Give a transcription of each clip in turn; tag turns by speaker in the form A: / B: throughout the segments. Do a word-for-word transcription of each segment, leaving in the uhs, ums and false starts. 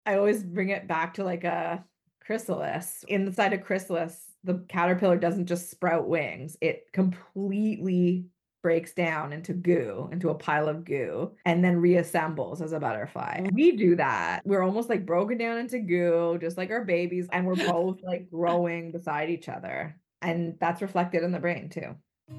A: I always bring it back to like a chrysalis. Inside a chrysalis, the caterpillar doesn't just sprout wings. It completely breaks down into goo, into a pile of goo, and then reassembles as a butterfly. We do that. We're almost like broken down into goo, just like our babies, and we're both like growing beside each other. And that's reflected in the brain too.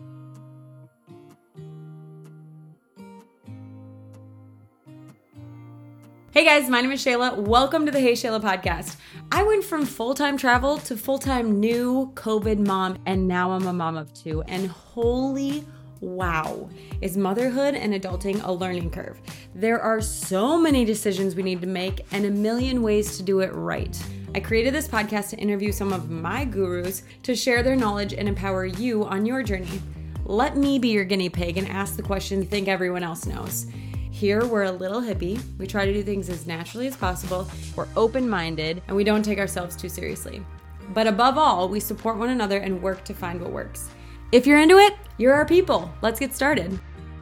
B: Hey guys, my name is Shayla. Welcome to the Hey Shayla podcast. I went from full-time travel to full-time new COVID mom, and now I'm a mom of two. And holy wow, is motherhood and adulting a learning curve. There are so many decisions we need to make and a million ways to do it right. I created this podcast to interview some of my gurus to share their knowledge and empower you on your journey. Let me be your guinea pig and ask the questions you think everyone else knows. Here, we're a little hippie. We try to do things as naturally as possible. We're open-minded, and we don't take ourselves too seriously. But above all, we support one another and work to find what works. If you're into it, you're our people. Let's get started.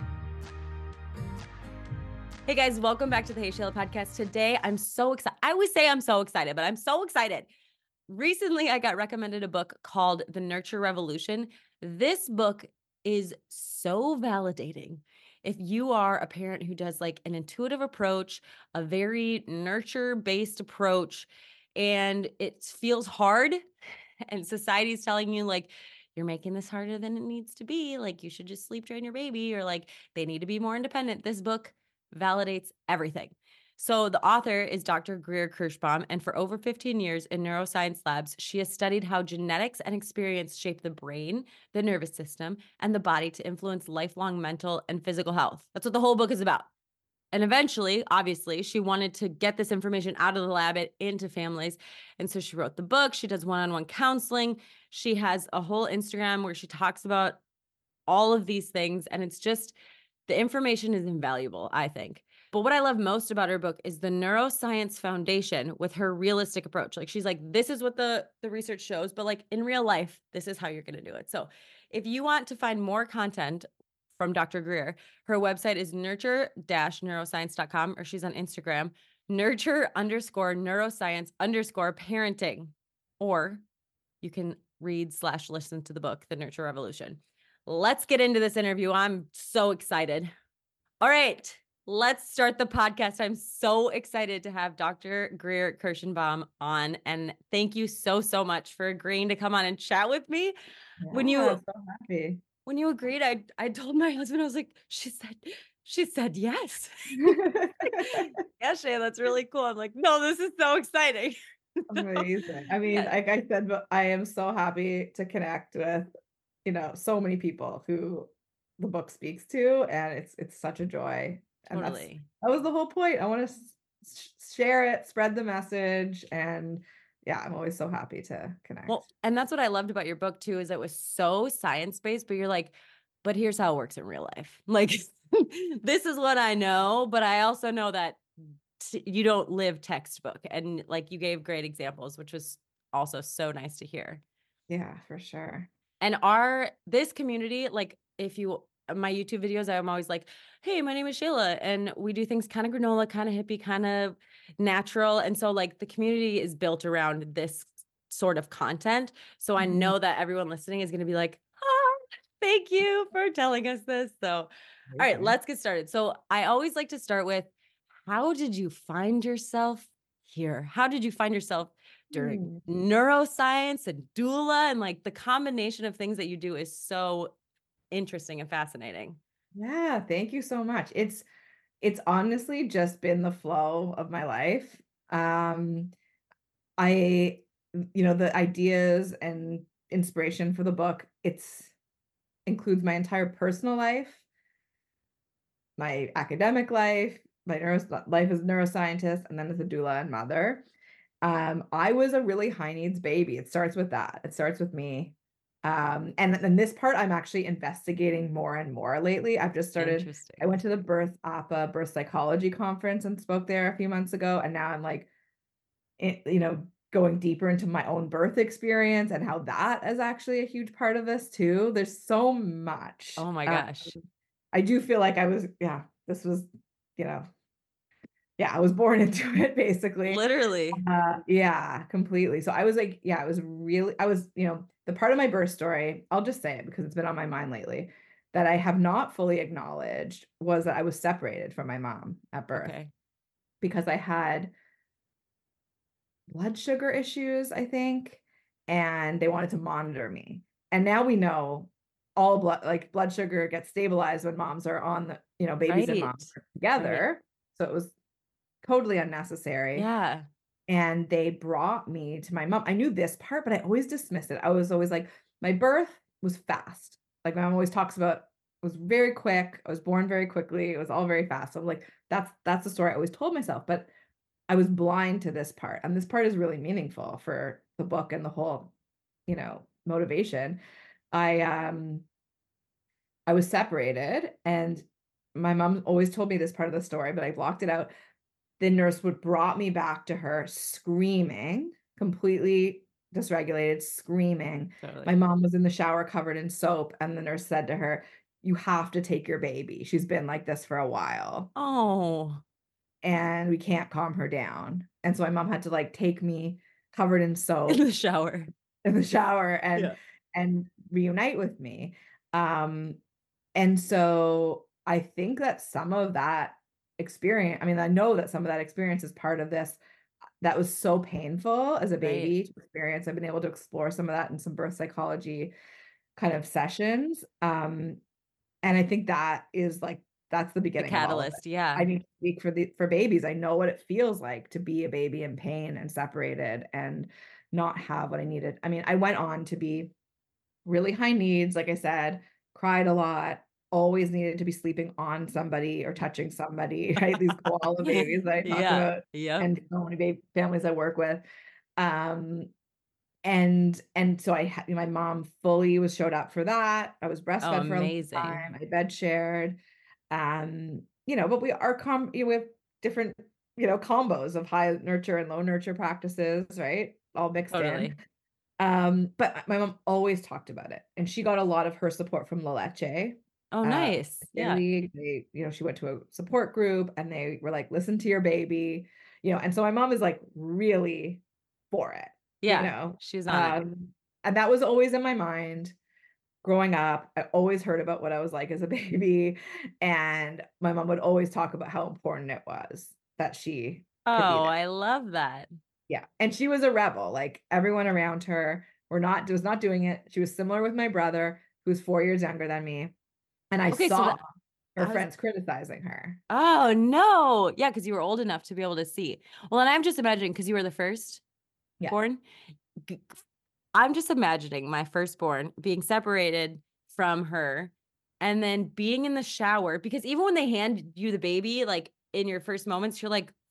B: Hey guys, welcome back to the Hey Shayla podcast. Today, I'm so excited. I always say I'm so excited, but I'm so excited. Recently, I got recommended a book called The Nurture Revolution. This book is so validating. If you are a parent who does like an intuitive approach, a very nurture-based approach, and it feels hard, and society's telling you like, you're making this harder than it needs to be, like you should just sleep train your baby, or like they need to be more independent, this book validates everything. So the author is Doctor Greer Kirschbaum, and for over fifteen years in neuroscience labs, she has studied how genetics and experience shape the brain, the nervous system, and the body to influence lifelong mental and physical health. That's what the whole book is about. And eventually, obviously, she wanted to get this information out of the lab and into families. And so she wrote the book. She does one-on-one counseling. She has a whole Instagram where she talks about all of these things. And it's just, the information is invaluable, I think. But what I love most about her book is the neuroscience foundation with her realistic approach. Like she's like, this is what the, the research shows, but like in real life, this is how you're going to do it. So if you want to find more content from Doctor Greer, her website is nurture dash neuroscience dot com, or she's on Instagram, nurture underscore neuroscience underscore parenting. Or you can read slash listen to the book, The Nurture Revolution. Let's get into this interview. I'm so excited. All right. Let's start the podcast. I'm so excited to have Doctor Greer Kirschbaum on. And thank you so, so much for agreeing to come on and chat with me.
A: Yeah,
B: When you
A: so happy.
B: when you agreed, I I told my husband, I was like, she said, she said yes. Yeah, Shay, that's really cool. I'm like, no, this is so exciting.
A: Amazing. I mean,
B: Yeah,
A: like I said, but I am so happy to connect with, you know, so many people who the book speaks to, and it's it's such a joy. And that's
B: totally.
A: that was the whole point. I want to s- share it, spread the message, and yeah, I'm always so happy to connect.
B: Well, and that's what I loved about your book too, is it was so science-based, but you're like, but here's how it works in real life. Like, this is what I know, but I also know that t- you don't live textbook. And like you gave great examples, which was also so nice to hear.
A: Yeah, for sure.
B: And our this community, like if you my YouTube videos, I'm always like, hey, my name is Shayla, and we do things kind of granola, kind of hippie, kind of natural. And so like the community is built around this sort of content. So I
A: Mhm.
B: know that everyone listening is going to be like, ah, thank you for telling us this. So, all right,
A: Amazing.
B: let's get started. So I always like to start with, how did you find yourself here? How did you find yourself during
A: Hmm.
B: neuroscience and doula, and like the combination of things that you do is so interesting and fascinating.
A: Yeah, thank you so much. It's it's honestly just been the flow of my life. Um, I, you know, the ideas and inspiration for the book, it's includes my entire personal life, my academic life, my neuro life as a neuroscientist, and then as a doula and mother. Um, I was a really high needs baby. It starts with that. It starts with me. Um, and then this part I'm actually investigating more and more lately. I've just started, I
B: Interesting.
A: went to the Birth A P A birth psychology conference and spoke there a few months ago. And now I'm like, it, you know, going deeper into my own birth experience and how that is actually a huge part of this too. There's so much.
B: Oh my
A: Uh,
B: gosh.
A: I do feel like I was, yeah, this was, you know, yeah, I was born into it basically.
B: Literally.
A: Uh, yeah, completely. So I was like, yeah, I was really, I was, you know, the part of my birth story, I'll just say it because it's been on my mind lately, that I have not fully acknowledged was that I was separated from my mom at birth
B: Okay.
A: because I had blood sugar issues, I think, and they wanted to monitor me. And now we know all blood, like blood sugar gets stabilized when moms are on the, you know, babies and
B: Right.
A: moms are
B: Right.
A: together. So it was totally unnecessary.
B: Yeah.
A: And they brought me to my mom. I knew this part, but I always dismissed it. I was always like, my birth was fast. Like my mom always talks about, it was very quick. I was born very quickly. It was all very fast. So I'm like, that's that's the story I always told myself. But I was blind to this part. And this part is really meaningful for the book and the whole, you know, motivation. I um I was separated and my mom always told me this part of the story, but I blocked it out. The nurse would brought me back to her screaming, completely dysregulated, screaming. My
B: Totally.
A: mom was in the shower covered in soap, and the nurse said to her, "You have to take your baby. She's been like this for a while,
B: Oh,
A: and we can't calm her down." And so my mom had to like take me covered in
B: in
A: soap
B: the shower.
A: in the shower and
B: Yeah.
A: and reunite with me. Um, and so I think that some of that experience, I mean, I know that some of that experience is part of this that was so painful as a
B: Right.
A: baby to experience. I've been able to explore some of that in some birth psychology kind of sessions. Um, and I think that is like that's the
B: The
A: beginning of all of it.
B: catalyst. Yeah.
A: I need to speak for the for babies. I know what it feels like to be a baby in pain and separated and not have what I needed. I mean, I went on to be really high needs, like I said, cried a lot, always needed to be sleeping on somebody or touching somebody, right? These koala babies that I talk
B: Yeah.
A: about
B: Yep.
A: and so many baby families I work with. Um, and and so I had my mom fully was showed up for that. I was
B: Oh,
A: breastfed for a long time.
B: amazing.
A: I bed shared. Um, you know, but we are com you know, we have different, you know, combos of high nurture and low nurture practices, right? All mixed in.
B: Totally.
A: Um, but my mom always talked about it, and she got a lot of her support from La Leche.
B: Oh,
A: Uh,
B: nice. Yeah.
A: Italy, they, you know, she went to a support group, and they were like, "Listen to your baby," you know. And so my mom is like really for it, you
B: Yeah.
A: know.
B: She's on it.
A: Um, and that was always in my mind growing up. I always heard about what I was like as a baby, and my mom would always talk about how important it was that she could be
B: Oh,
A: there.
B: I love that.
A: Yeah, and she was a rebel, like, everyone around her were not was not doing it. She was similar with my brother, who's four years younger than me, and I
B: Okay, so
A: saw
B: that
A: her
B: I was
A: friends criticizing her.
B: oh, no. Yeah, because you were old enough to be able to see. Well, and I'm just imagining because you were the first
A: Yeah.
B: born. g- I'm just imagining my firstborn being separated from her and then being in the shower because even when they hand you the baby, like in your first moments, you're like,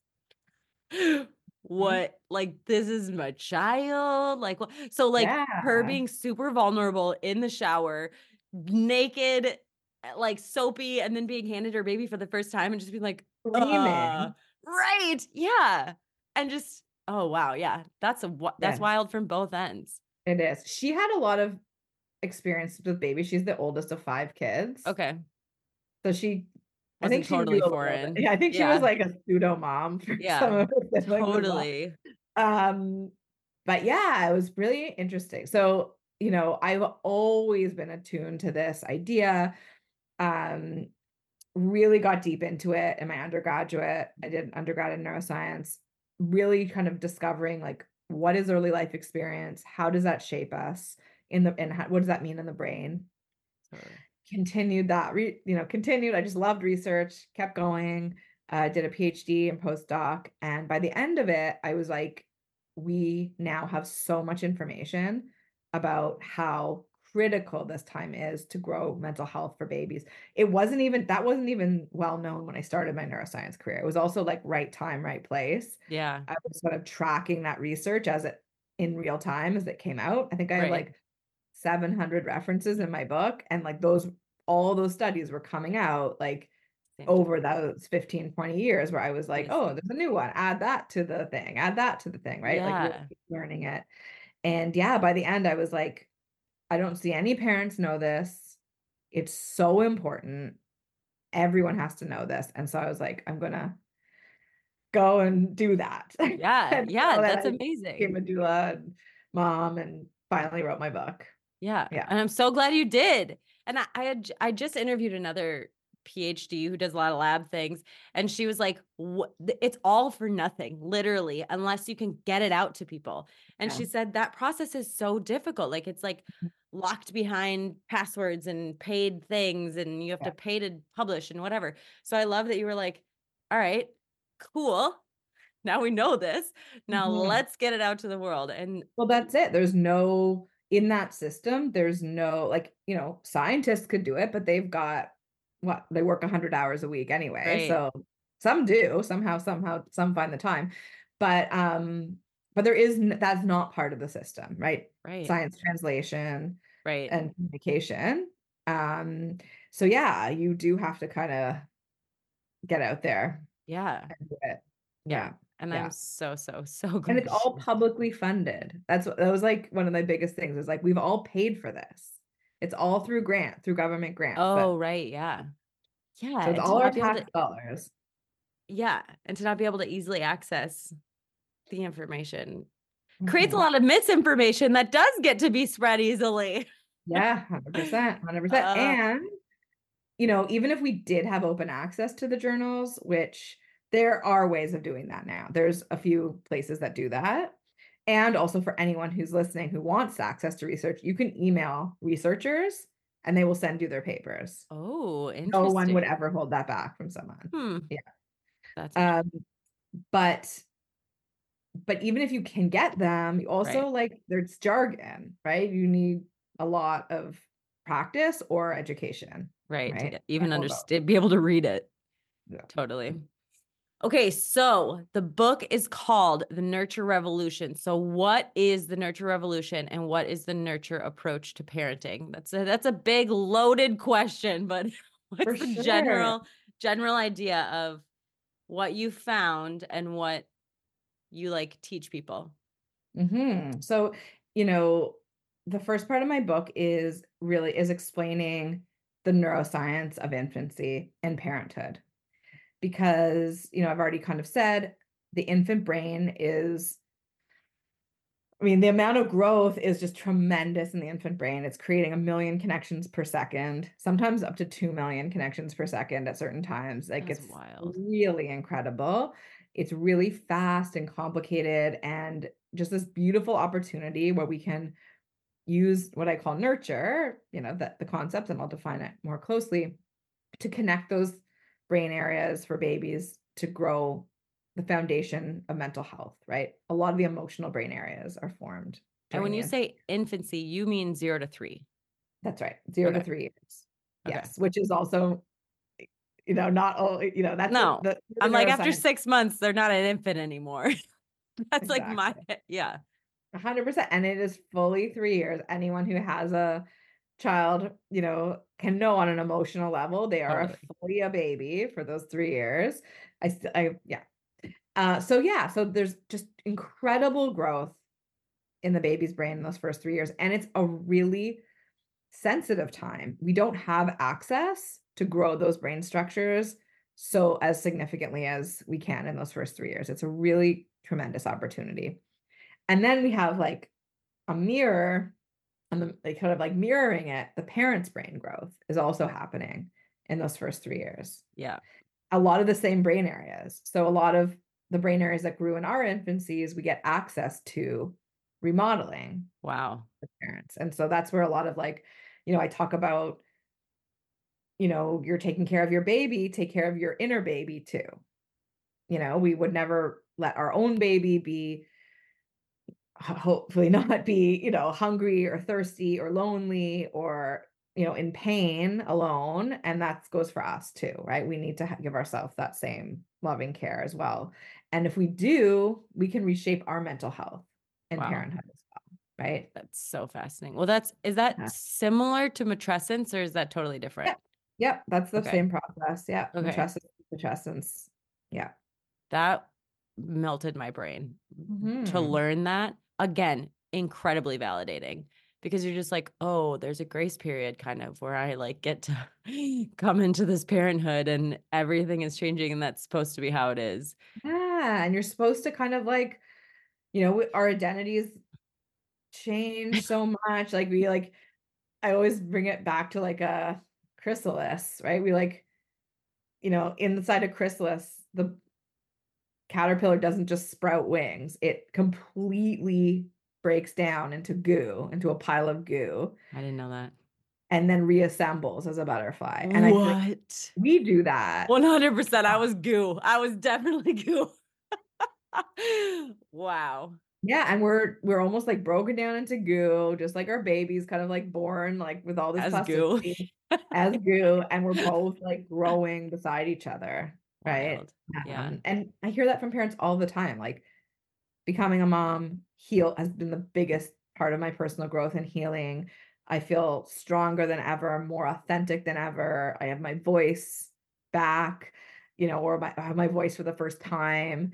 A: Mhm.
B: what? Like, this is my child? Like, what? So, like, her
A: Yeah,
B: being super vulnerable in the shower, naked, eh, like soapy, and then being handed her baby for the first time and just being like, uh,
A: screaming.
B: right. Yeah. And just, oh, wow. Yeah. That's a, wi- that's
A: Yes,
B: wild from both ends.
A: it is. She had a lot of experience with babies. She's the oldest of five kids.
B: Okay.
A: So she I think
B: Wasn't
A: she knew
B: totally
A: a little bit.
B: foreign.
A: Yeah, I think she was
B: Yeah.
A: like a pseudo mom for some
B: Yeah.
A: of her siblings as well.
B: Totally.
A: Um, but yeah, it was really interesting. So, you know, I've always been attuned to this idea. Um, really got deep into it in my undergraduate. I did an undergrad in neuroscience, really kind of discovering like what is early life experience? How does that shape us in the and how, what does that mean in the brain?
B: Totally.
A: Continued that, re, you know, continued. I just loved research, kept going. Uh, did a PhD and postdoc, and by the end of it, I was like, we now have so much information about how critical this time is to grow mental health for babies. It wasn't even that wasn't even well known when I started my neuroscience career. It was also like right time, right place.
B: Yeah.
A: I was sort of tracking that research as it in real time as it came out. I think I have
B: Right.
A: like seven hundred references in my book, and like those all those studies were coming out like
B: Same time.
A: over those fifteen twenty years where I was like,
B: I
A: oh,
B: see.
A: there's a new one, add that to the thing, add that to the thing, right? Like really
B: Yeah.
A: learning it. And yeah, by the end I was like, I don't see any parents know this. It's so important. Everyone has to know this. And so I was like, I'm gonna go and do that.
B: Yeah.
A: And
B: Yeah.
A: so then
B: That's
A: I
B: amazing.
A: became a doula and mom and finally wrote my book.
B: Yeah.
A: Yeah.
B: And I'm so glad you did. And I, I had, j- I just interviewed another PhD who does a lot of lab things. And she was like, what, it's all for nothing, literally, unless you can get it out to people. And
A: Yeah.
B: she said that process is so difficult. Like it's like locked behind passwords and paid things, and you have
A: Yeah.
B: to pay to publish and whatever. So I love that you were like, all right, cool. Now we know this. Now
A: Mhm.
B: let's get it out to the world. And
A: Well, that's it. There's no, in that system, there's no, like, you know, scientists could do it, but they've got what? They work one hundred hours a week anyway.
B: right,
A: So some do, somehow, somehow, some find the time. But um, but there is n- that's not part of the system, right?
B: right,
A: Science translation
B: right.
A: and communication. Um, so yeah, you do have to kind of get out there
B: Yeah.
A: and do it.
B: Yeah.
A: Yeah.
B: And I'm
A: Yeah.
B: so, so, so
A: And
B: glad
A: it's all
B: you did.
A: publicly funded. That's what that was like one of the biggest things is like we've all paid for this. It's all through grant, through government grants
B: Oh,
A: that
B: right. Yeah. Yeah.
A: so it's
B: And to
A: all our
B: not be able to,
A: tax dollars.
B: yeah. And to not be able to easily access the information creates a
A: Mhm.
B: lot of misinformation that does get to be spread easily.
A: Yeah, one hundred percent, one hundred percent.
B: Uh,
A: And you know, even if we did have open access to the journals, which there are ways of doing that now. There's a few places that do that. And also for anyone who's listening who wants access to research, you can email researchers and they will send you their papers.
B: oh,
A: No one would
B: interesting.
A: ever hold that back from someone.
B: Hmm.
A: Yeah.
B: That's
A: Um,
B: interesting.
A: but but even if you can get them, you also
B: Right.
A: like there's jargon, right? You need a lot of practice or education,
B: Right. To
A: right?
B: get, even
A: Or both.
B: understand, be able to read it.
A: Yeah.
B: Totally. Okay, so the book is called The Nurture Revolution. So what is the Nurture Revolution and what is the nurture approach to parenting? That's a that's a big loaded question, but
A: For
B: what's the
A: sure.
B: general general idea of what you found and what you like teach people?
A: Hmm. So, you know, the first part of my book is really is explaining the neuroscience of infancy and parenthood. Because, you know, I've already kind of said the infant brain is, I mean, the amount of growth is just tremendous in the infant brain. It's creating a million connections per second, sometimes up to two million connections per second at certain times. Like
B: That's
A: it's
B: wild.
A: really incredible. It's really fast and complicated and just this beautiful opportunity where we can use what I call nurture, you know, the, the concept, and I'll define it more closely to connect those brain areas for babies to grow the foundation of mental health, right? A lot of the emotional brain areas are formed
B: And
A: during
B: when
A: the
B: you
A: infant.
B: say infancy, you mean zero to three.
A: That's right, zero to
B: Okay.
A: three years.
B: Okay.
A: Yes, which is also, you know, not all, you know, that's the
B: No,
A: the, the
B: I'm like, after
A: neuroscience.
B: six months, they're not an infant anymore. That's like my,
A: Exactly.
B: yeah,
A: one hundred percent. And it is fully three years. Anyone who has a child, you know, can know on an emotional level, they are a
B: totally.
A: fully a baby for those three years. I still, I, yeah. Uh, so yeah, so there's just incredible growth in the baby's brain in those first three years. And it's a really sensitive time. We don't have access to grow those brain structures so as significantly as we can in those first three years. It's a really tremendous opportunity. And then we have like a mirror and the, like kind of like mirroring it, the parents' brain growth is also happening in those first three years.
B: Yeah.
A: A lot of the same brain areas. So a lot of the brain areas that grew in our infancies, we get access to remodeling
B: Wow.
A: the parents. And so that's where a lot of like, you know, I talk about, you know, you're taking care of your baby, take care of your inner baby too. You know, we would never let our own baby be hopefully not be, you know, hungry or thirsty or lonely or, you know, in pain alone. And that goes for us too, right? We need to give ourselves that same loving care as well. And if we do, we can reshape our mental health in
B: Wow.
A: parenthood as well, right?
B: That's so fascinating. Well, that's, is that
A: Yeah.
B: similar to matrescence or is that totally different?
A: Yep. Yep. That's the
B: Okay.
A: same process. Yeah.
B: Okay.
A: Matrescence, matrescence. Yeah.
B: That melted my brain to
A: Hmm.
B: learn that. Again, incredibly validating because you're just like, oh, there's a grace period kind of where I like get to come into this parenthood and everything is changing and that's supposed to be how it is.
A: Yeah. Yeah, and you're supposed to kind of like, you know, our identities change so much. Like we like, I always bring it back to like a chrysalis, right? We like, you know, inside a chrysalis, the caterpillar doesn't just sprout wings. It completely breaks down into goo, into a pile of goo,
B: I didn't know that.
A: and then reassembles as a butterfly. And I feel like
B: What?
A: we do that.
B: one hundred percent. I was goo. I was definitely goo. Wow.
A: Yeah, and we're we're almost like broken down into goo, just like our babies kind of like born like with all this
B: As goo.
A: plasticity as goo, and we're both like growing beside each other, right?
B: Wild. Yeah.
A: Um, and I hear that from parents all the time. Like becoming a mom heal has been the biggest part of my personal growth and healing. I feel stronger than ever, more authentic than ever. I have my voice back, you know, or my, I have my voice for the first time.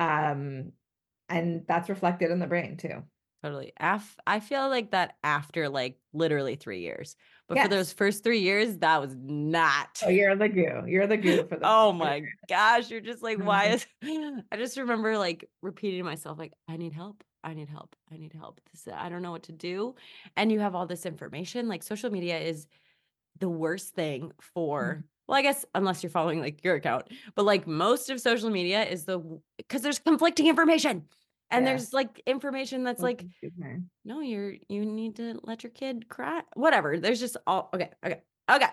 A: Um, and that's reflected in the brain too.
B: Totally. Af- I feel like that after like literally three years. But for those
A: Yes.
B: first three years, that was not.
A: Oh, you're the goo. You're the goo for the
B: Oh
A: first three
B: my gosh. You're just like, why
A: years.
B: is I just remember like repeating to myself, like, I need help. I need help. I need help. This I don't know what to do. And you have all this information. Like social media is the worst thing for, well, I guess unless you're following like your account, but like most of social media is the because there's conflicting information. And
A: Yes.
B: there's like information that's like, no, you're you need to let your kid cry. Whatever. There's just all okay, okay, okay.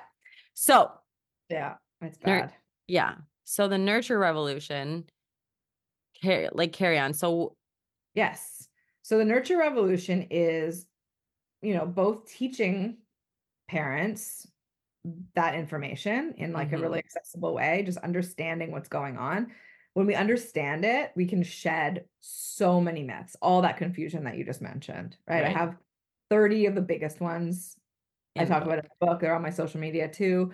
B: So
A: Yeah, it's
B: nur-
A: bad.
B: yeah. So the nurture revolution, carry like carry on. So
A: Yes. So the nurture revolution is, you know, both teaching parents that information in like a
B: mhm,
A: really accessible way, just understanding what's going on. When we understand it, we can shed so many myths, all that confusion that you just mentioned, right? I
B: right
A: have thirty of the biggest ones. I
B: in the
A: talk about
B: book.
A: it in the book. They're on my social media too.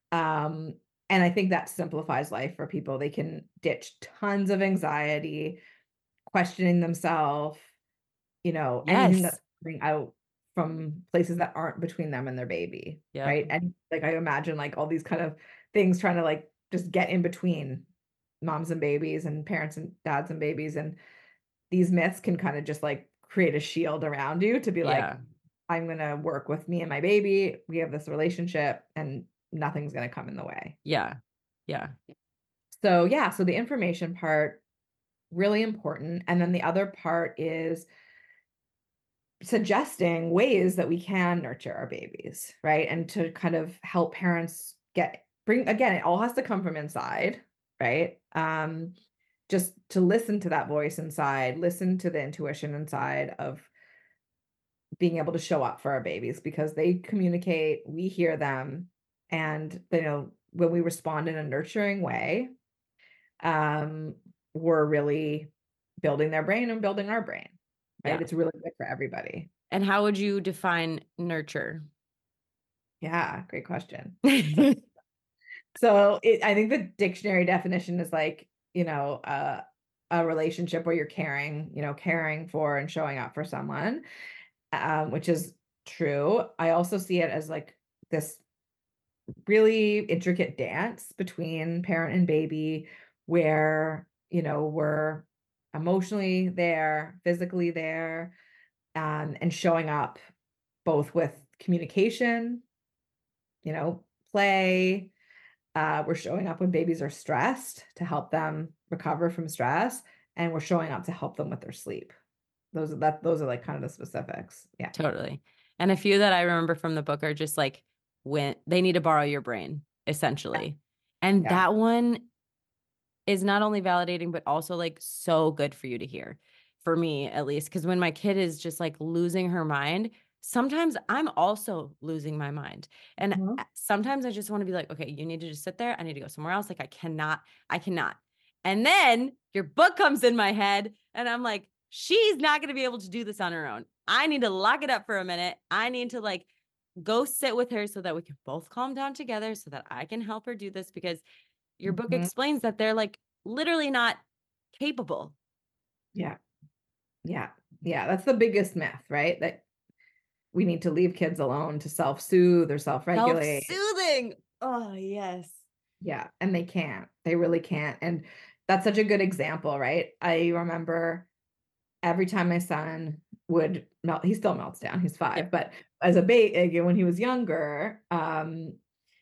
A: Um, and I think that simplifies life for people. They can ditch tons of anxiety, questioning themselves, you know, anything
B: Yes.
A: that's coming out from places that aren't between them and their baby,
B: Yep.
A: right? And like I imagine like all these kind of things trying to like just get in between moms and babies and parents and dads and babies, and these myths can kind of just like create a shield around you to be like,
B: Yeah.
A: I'm gonna work with me and my baby. We have this relationship and nothing's gonna come in the way.
B: Yeah. Yeah.
A: So yeah, so the information part, really important. And then the other part is suggesting ways that we can nurture our babies, right? And to kind of help parents get bring again, it all has to come from inside, right? Um, just to listen to that voice inside, listen to the intuition inside of being able to show up for our babies because they communicate, we hear them, and you know, when we respond in a nurturing way, um, we're really building their brain and building our brain,
B: Yeah.
A: right? It's really good for everybody.
B: And how would you define nurture?
A: Yeah, great question. So it, I think the dictionary definition is like, you know, uh, a relationship where you're caring, you know, caring for and showing up for someone, um, which is true. I also see it as like this really intricate dance between parent and baby where, you know, we're emotionally there, physically there, um, and showing up both with communication, you know, play. Uh, we're showing up when babies are stressed to help them recover from stress, and we're showing up to help them with their sleep. Those are that those are like kind of the specifics. Yeah.
B: Totally. And a few that I remember from the book are just like when they need to borrow your brain, essentially. And
A: Yeah.
B: that one is not only validating, but also like so good for you to hear, for me at least. Cause when my kid is just like losing her mind, sometimes I'm also losing my mind. And
A: Mhm.
B: uh, sometimes I just want to be like, okay, you need to just sit there. I need to go somewhere else. Like I cannot, I cannot. And then your book comes in my head and I'm like, she's not going to be able to do this on her own. I need to lock it up for a minute. I need to like go sit with her so that we can both calm down together so that I can help her do this because your book
A: Mhm.
B: explains that they're like literally not capable.
A: Yeah. Yeah. Yeah. That's the biggest myth, right? That we need to leave kids alone to self-soothe or self-regulate.
B: Self-soothing. Oh, yes.
A: Yeah, and they can't. They really can't. And that's such a good example, right? I remember every time my son would melt, he still melts down, he's five,
B: Yep.
A: but as a baby, when he was younger, um,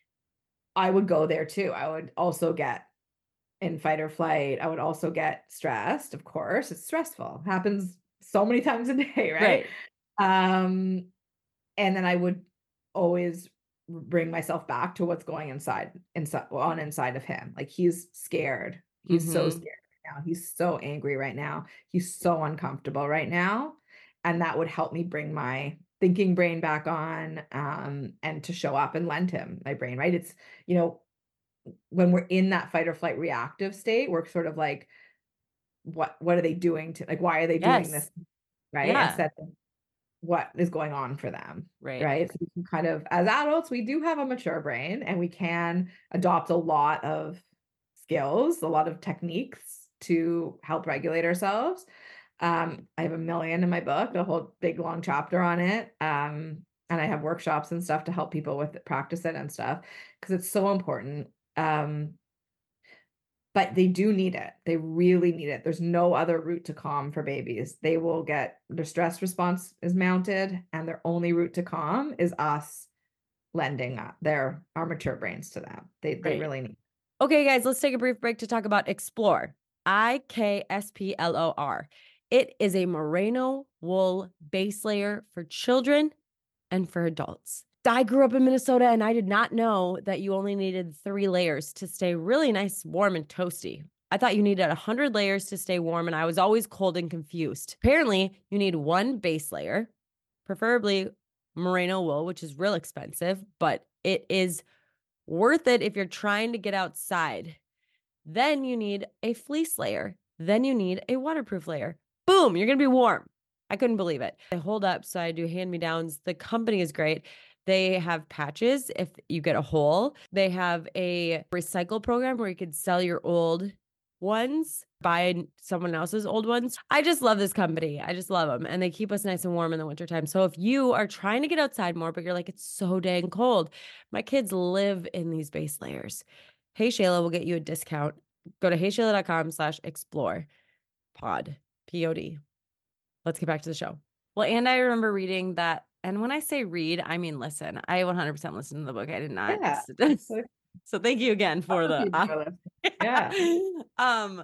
A: I would go there too. I would also get in fight or flight. I would also get stressed, of course. It's stressful. Happens so many times a day, right?
B: Right.
A: Um, and then I would always bring myself back to what's going inside inside on inside of him. Like he's scared. He's so
B: Mhm.
A: scared right now. He's so angry right now. He's so uncomfortable right now. And that would help me bring my thinking brain back on, um, and to show up and lend him my brain, right? It's, you know, when we're in that fight or flight reactive state, we're sort of like, what what are they doing to, like, why are they doing
B: Yes.
A: this, right?
B: Yeah.
A: Instead of what is going on for them,
B: Right.
A: right? So we can kind of, as adults, we do have a mature brain and we can adopt a lot of skills, a lot of techniques to help regulate ourselves. Um, I have a million in my book, a whole big long chapter on it. Um, and I have workshops and stuff to help people with it, practice it and stuff because it's so important. Um, but they do need it. They really need it. There's no other route to calm for babies. They will get their stress response is mounted, and their only route to calm is us lending uh, their our mature brains to them. They they
B: Right.
A: really need.
B: Okay, guys, let's take a brief break to talk about Explore. I K S P L O R. It is a merino wool base layer for children and for adults. I grew up in Minnesota and I did not know that you only needed three layers to stay really nice, warm, and toasty. I thought you needed one hundred layers to stay warm, and I was always cold and confused. Apparently, you need one base layer, preferably merino wool, which is real expensive, but it is worth it if you're trying to get outside. Then you need a fleece layer. Then you need a waterproof layer. Boom, you're going to be warm. I couldn't believe it. I hold up, so I do hand-me-downs. The company is great. They have patches if you get a hole. They have a recycle program where you could sell your old ones, buy someone else's old ones. I just love this company. I just love them. And they keep us nice and warm in the wintertime. So if you are trying to get outside more, but you're like, it's so dang cold, my kids live in these base layers. Hey Shayla will get you a discount. Go to heyshayla.com slash explore pod, P O D. Let's get back to the show. Well, and I remember reading that. And when I say read, I mean listen. I one hundred percent listened to the book. I did not.
A: Yeah. So
B: So thank you again for
A: other
B: the
A: people
B: uh,
A: are listening. Yeah.
B: um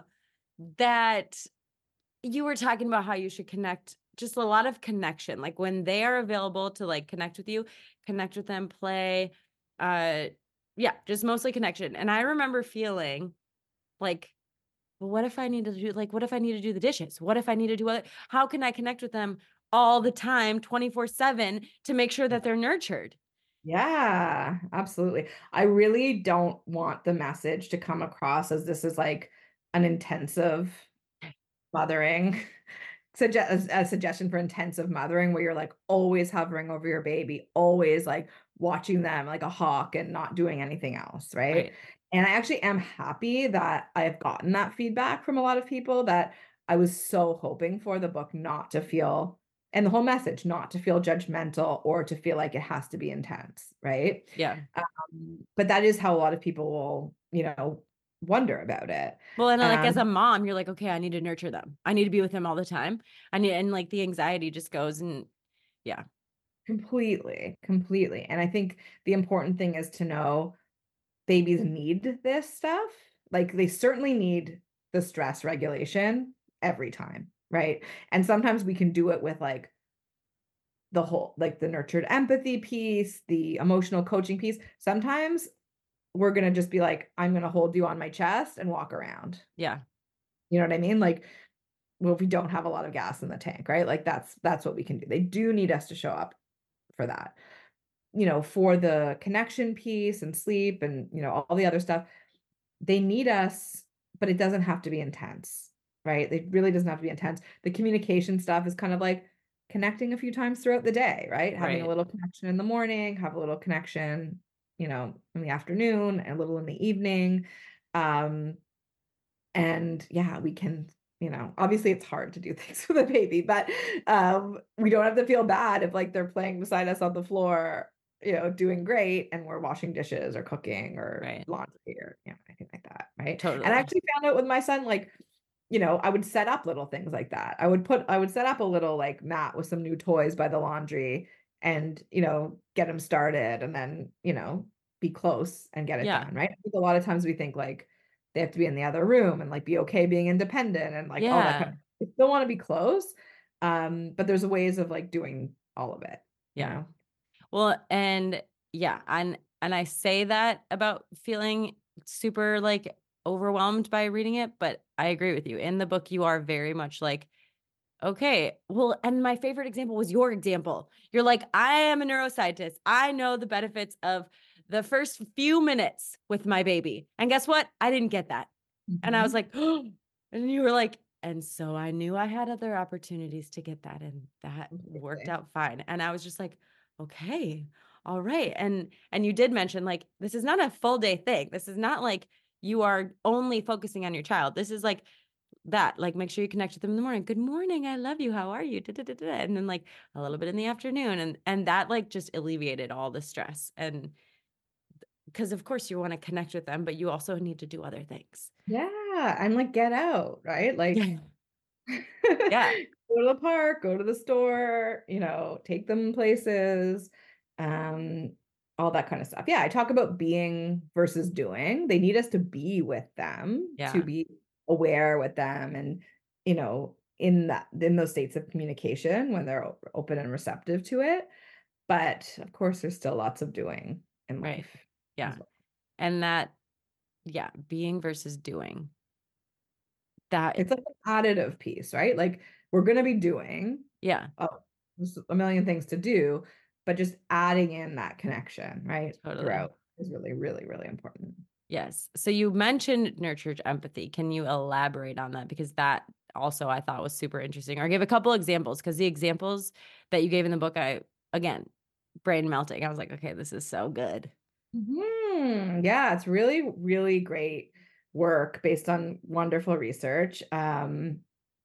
B: that you were talking about how you should connect, just a lot of connection. Like when they are available to like connect with you, connect with them, play. Uh yeah, just mostly connection. And I remember feeling like, well, what if I need to do like what if I need to do the dishes? What if I need to do other, how can I connect with them all the time, twenty-four seven, to make sure that they're nurtured?
A: Yeah, absolutely. I really don't want the message to come across as this is like an intensive mothering suggest a suggestion for intensive mothering where you're like always hovering over your baby, always like watching them like a hawk and not doing anything else, right?
B: Right.
A: And I actually am happy that I have gotten that feedback from a lot of people that I was so hoping for the book not to feel, and the whole message not to feel judgmental or to feel like it has to be intense, right?
B: Yeah.
A: Um, but that is how a lot of people will, you know, wonder about it.
B: Well, and, uh, like, as
A: Um,
B: a mom, you're like, "Okay, I need to nurture them. I need to be with them all the time." I need, and, like, the anxiety just goes and yeah.
A: Completely, completely. And I think the important thing is to know babies need this stuff. Like they certainly need the stress regulation every time, right? And sometimes we can do it with like the whole, like the nurtured empathy piece, the emotional coaching piece. Sometimes we're going to just be like, I'm going to hold you on my chest and walk around.
B: Yeah.
A: You know what I mean? Like, well, if we don't have a lot of gas in the tank, right? Like that's that's what we can do. They do need us to show up for that. You know, for the connection piece and sleep and, you know, all the other stuff, they need us, but it doesn't have to be intense, right? It really doesn't have to be intense. The communication stuff is kind of like connecting a few times throughout the day, right? Having a
B: Right.
A: little connection in the morning, have a little connection, you know, in the afternoon, and a little in the evening. Um, and yeah, we can, you know, obviously it's hard to do things with a baby, but um, we don't have to feel bad if like they're playing beside us on the floor, you know, doing great and we're washing dishes or cooking or
B: Right.
A: laundry or, you know, anything like that, right? And I
B: Totally.
A: actually found out with my son, like, you know, I would set up little things like that. I would put I would set up a little, like, mat with some new toys by the laundry and, you know, get him started and then, you know, be close and get it
B: Yeah.
A: done, right? I think a lot of times we think, like, they have to be in the other room and, like, be okay being independent and, like, all that kind
B: Yeah.
A: of they still wanna be close, um, but there's ways of, like, doing all of it, you
B: Yeah.
A: know?
B: Well, and yeah, and and I say that about feeling super like overwhelmed by reading it, but I agree with you. In the book, you are very much like, okay, well, and my favorite example was your example. You're like, I am a neuroscientist. I know the benefits of the first few minutes with my baby. And guess what? I didn't get that. And I was
A: Mhm.
B: like, oh, and you were like, and so I knew I had other opportunities to get that, and that worked
A: Completely.
B: out fine. And I was just like, okay, all right. And and you did mention like this is not a full day thing. This is not like you are only focusing on your child. This is like that. Like make sure you connect with them in the morning. Good morning. I love you. How are you? Da, da, da, da. And then like a little bit in the afternoon. And and that like just alleviated all the stress. And because of course you want to connect with them, but you also need to do other things.
A: Yeah, and, like, get out, right? Like,
B: Yeah.
A: go
B: Yeah.
A: to the park, go to the store, you know, take them places, um, all that kind of stuff. Yeah, I talk about being versus doing. They need us to be with them, to
B: Yeah.
A: be aware with them and, you know, in that in those states of communication when they're o open and receptive to it. But, of course, there's still lots of doing in
B: Right.
A: life as
B: Yeah.
A: well.
B: And that, yeah, being versus doing. That
A: It's like an additive piece, right? Like, we're gonna be doing,
B: yeah,
A: oh, there's a million things to do, but just adding in that connection, right,
B: totally.
A: throughout is really, really, really important.
B: Yes. So you mentioned nurtured empathy. Can you elaborate on that? Because that also I thought was super interesting. Or give a couple examples because the examples that you gave in the book, I again, brain melting. I was like, okay, this is so good.
A: Mhm. Yeah, it's really, really great work based on wonderful research. Um,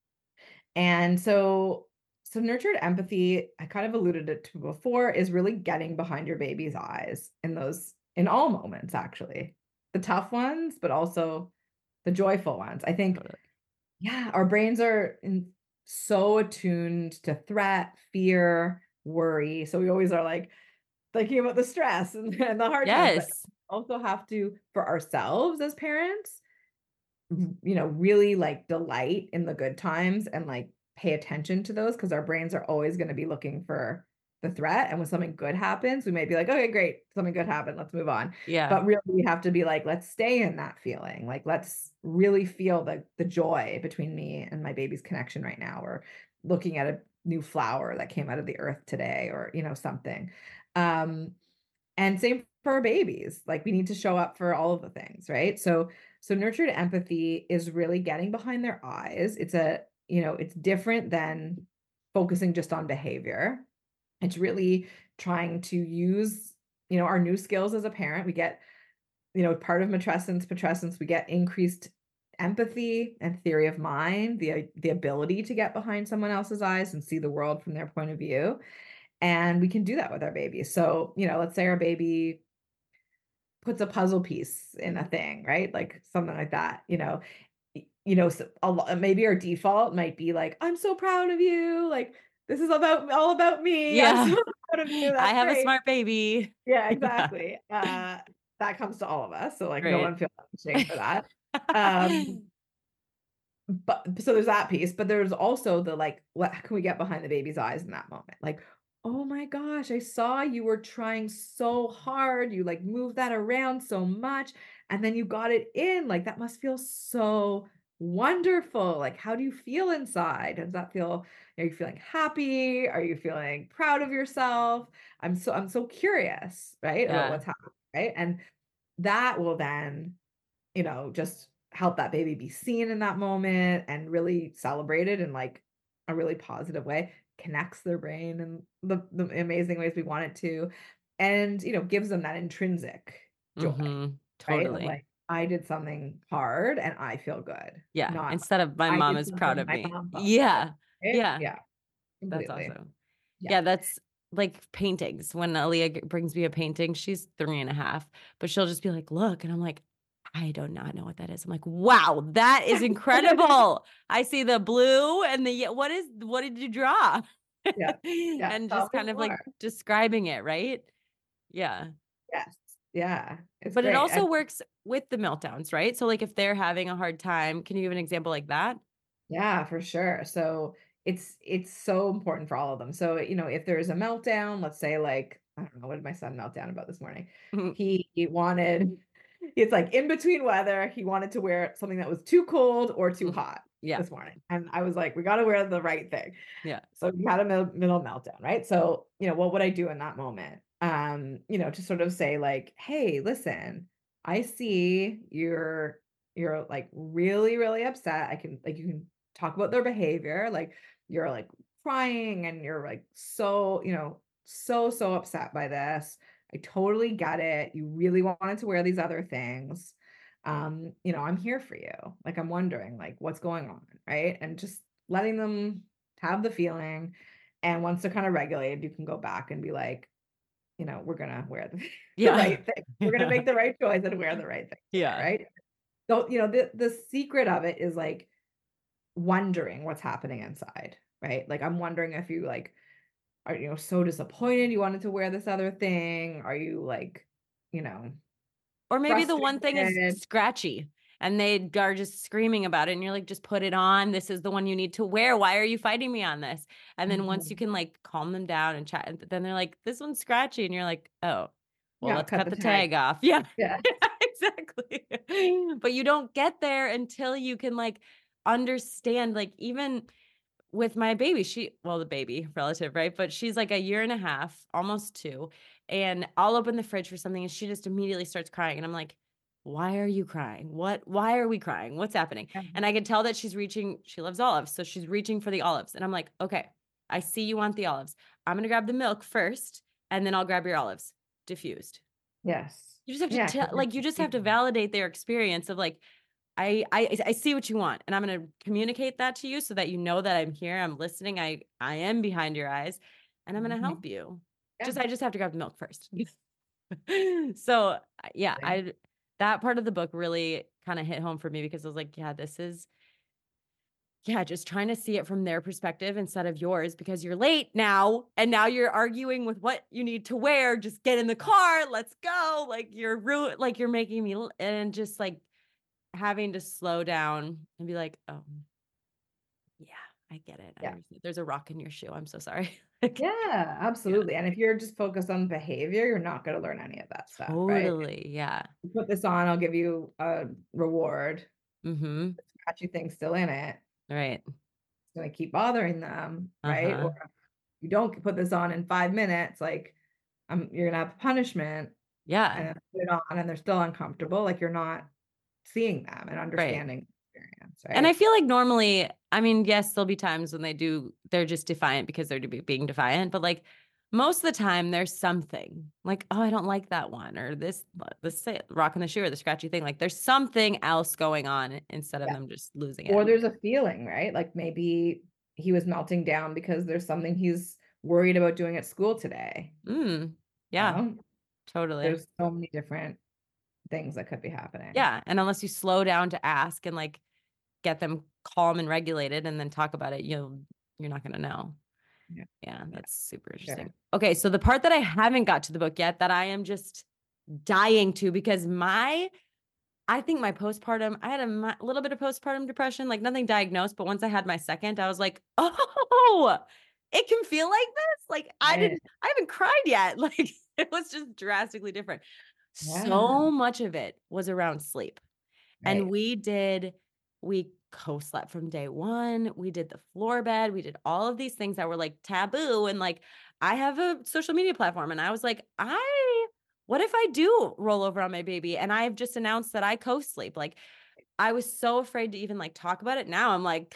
A: and so so nurtured empathy, I kind of alluded it to before, is really getting behind your baby's eyes in those in all moments, actually. The tough ones, but also the joyful ones. I think,
B: Totally.
A: yeah, our brains are in, so attuned to threat, fear, worry. So we always are like thinking about the stress and, and the hard times, but
B: Yes.
A: also have to, for ourselves as parents, you know, really like delight in the good times and like pay attention to those because our brains are always going to be looking for the threat. And when something good happens, we may be like, okay, great, something good happened, let's move on.
B: Yeah.
A: But really, we have to be like, let's stay in that feeling. Like, let's really feel the the joy between me and my baby's connection right now, or looking at a new flower that came out of the earth today, or you know, something. Um, and same for our babies. Like we need to show up for all of the things, right? So so nurtured empathy is really getting behind their eyes. It's a, you know, it's different than focusing just on behavior. It's really trying to use, you know, our new skills as a parent. We get, you know, part of matrescence, potrescence, we get increased empathy and theory of mind, the the ability to get behind someone else's eyes and see the world from their point of view. And we can do that with our babies. So, you know, let's say our baby puts a puzzle piece in a thing, right? Like something like that, you know. Y- You know, so a lo- maybe our default might be like, "I'm so proud of you. Like this is about all about me. I'm so
B: Yeah.
A: proud of you.
B: I
A: That's
B: have a
A: great."
B: smart baby.
A: Yeah,
B: Yeah.
A: exactly. Uh, that comes to all of us. So like no
B: Right.
A: one feels ashamed for that. Um, but so there's that piece, but there's also the like, what can we get behind the baby's eyes in that moment? Like, oh my gosh, I saw you were trying so hard. You like moved that around so much, and then you got it in. Like, that must feel so wonderful. Like, how do you feel inside? Does that feel, are you feeling happy? Are you feeling proud of yourself? I'm so, I'm so curious, right? About
B: Yeah.
A: what's happening, right? And that will then, you know, just help that baby be seen in that moment and really celebrated in like a really positive way, connects their brain in the, the amazing ways we want it to, and, you know, gives them that intrinsic joy,
B: Mhm.
A: right? Of
B: Totally.
A: like, I did something hard and I feel good,
B: Yeah.
A: not
B: Instead of my
A: I
B: mom
A: did
B: is proud
A: something
B: of
A: my
B: me.
A: mom felt good.
B: Yeah.
A: Right?
B: Yeah.
A: Yeah,
B: That's
A: completely.
B: awesome.
A: Yeah.
B: Yeah, that's like paintings. When Aaliyah g- brings me a painting, she's three and a half, but she'll just be like, look. And I'm like, I do not know what that is. I'm like, wow, that is incredible. I see the blue and the, ye- what is, what did you draw?
A: Yeah. Yeah.
B: And
A: Tell
B: just
A: me
B: kind of like
A: more.
B: describing it, right? Yeah.
A: Yes. Yeah. It's
B: But it
A: great.
B: also
A: I
B: works with the meltdowns, right? So like if they're having a hard time, can you give an example like that?
A: Yeah, for sure. So it's it's so important for all of them. So, you know, if there's a meltdown, let's say like, I don't know, what did my son melt down about this morning? He, he wanted, it's like in between weather, he wanted to wear something that was too cold or too
B: Mm.
A: hot
B: Yeah.
A: this morning. And I was like, we got to wear the right thing.
B: Yeah.
A: So he had a mid- middle meltdown, right? So, you know, what would I do in that moment? Um, you know, to sort of say like, hey, listen, I see you're you're like really, really upset. I can like you can talk about their behavior, like you're like crying and you're like so, you know, so, so upset by this. I totally get it. You really wanted to wear these other things. Um, you know, I'm here for you. Like I'm wondering like what's going on, right? And just letting them have the feeling. And once they're kind of regulated, you can go back and be like, you know, we're gonna wear the, the
B: Yeah.
A: right thing. We're gonna make the right choice and wear the right thing today,
B: Yeah.
A: right? So, you know, the the secret of it is like wondering what's happening inside, right? Like I'm wondering if you like are you know so disappointed you wanted to wear this other thing? Are you like, you know,
B: Or maybe the one thing is
A: frustrated?
B: scratchy and they are just screaming about it and you're like, just put it on. This is the one you need to wear. Why are you fighting me on this? And then once you
A: Mhm.
B: can like calm them down and chat, then they're like, this one's scratchy. And you're like, oh, well,
A: Yeah,
B: let's
A: cut
B: cut
A: the
B: the
A: tag.
B: tag off. Yeah,
A: Yeah.
B: exactly. But you don't get there until you can like understand, like, even with my baby, she well, the baby relative, right? But she's like a year and a half, almost two, and I'll open the fridge for something and she just immediately starts crying. And I'm like, why are you crying? What, why are we crying? What's happening?
A: Yeah.
B: And I can tell that she's reaching, she loves olives. So she's reaching for the olives. And I'm like, okay, I see you want the olives. I'm going to grab the milk first and then I'll grab your olives. Diffused.
A: Yes.
B: You just have to
A: Yeah,
B: tell,
A: 'cause
B: like, you
A: you're
B: just have to
A: speaking.
B: validate their experience of like, I I I see what you want, and I'm gonna communicate that to you so that you know that I'm here, I'm listening, I I am behind your eyes, and I'm gonna
A: Mhm.
B: help you.
A: Yeah.
B: Just I just have to grab the milk first. So, uh, yeah,
A: Exactly.
B: I that part of the book really kinda hit home for me because I was like, yeah, this is yeah, just trying to see it from their perspective instead of yours because you're late now, and now you're arguing with what you need to wear, just get in the car, let's go, like, you're ru like, you're making me l and just, like, having to slow down and be like, "Oh, yeah, I get it. I
A: Yeah.
B: understand. There's a rock in your shoe. I'm so sorry." Like,
A: Yeah,
B: yeah,
A: absolutely. And if you're just focused on behavior, you're not gonna learn any of that stuff, right?
B: totally. Yeah.
A: You put this on, I'll give you a reward.
B: Mhm.
A: The scratchy thing's still in it.
B: Right.
A: It's gonna keep bothering them, right?
B: Uh-huh.
A: Or you don't put this on in five minutes, like, um, you're gonna have punishment and
B: Yeah.
A: then put it on and they're still uncomfortable, like, you're not seeing them and
B: Right.
A: understanding the experience,
B: And I
A: right?
B: feel like normally, I mean, yes, there'll be times when they do they're just defiant because they're be being defiant, but, like, most of the time, there's something, like, "Oh, I don't like that one," or this this sa rock in the shoe or the scratchy thing, like, there's something else going on instead of
A: Yeah.
B: them just losing it.
A: Or there's a feeling, right? Like, maybe he was melting down because there's something he's worried about doing at school today,
B: Mm.
A: you
B: Yeah,
A: know?
B: totally.
A: There's so many different things that could be happening.
B: Yeah, and unless you slow down to ask and, like, get them calm and regulated and then talk about it, you'll you're not gonna know.
A: Yeah,
B: Yeah,
A: yeah,
B: that's super interesting.
A: sure.
B: Okay, so the part that I haven't got to the book yet that I am just dying to because my I think my postpartum I had a mi little bit of postpartum depression, like, nothing diagnosed, but once I had my second, I was like, "Oh, it can feel like this?" Like, I
A: Right.
B: didn't I haven't cried yet, like, it was just drastically different.
A: Yeah,
B: So much of it was around sleep. And
A: right.
B: we did we co-slept from day one, we did the floor bed, we did all of these things that were, like, taboo, and, like, I have a social media platform, and I was like, "I what if I do roll over on my baby and I've just announced that I co-sleep?" Like, I was so afraid to even, like, talk about it. Now I'm like,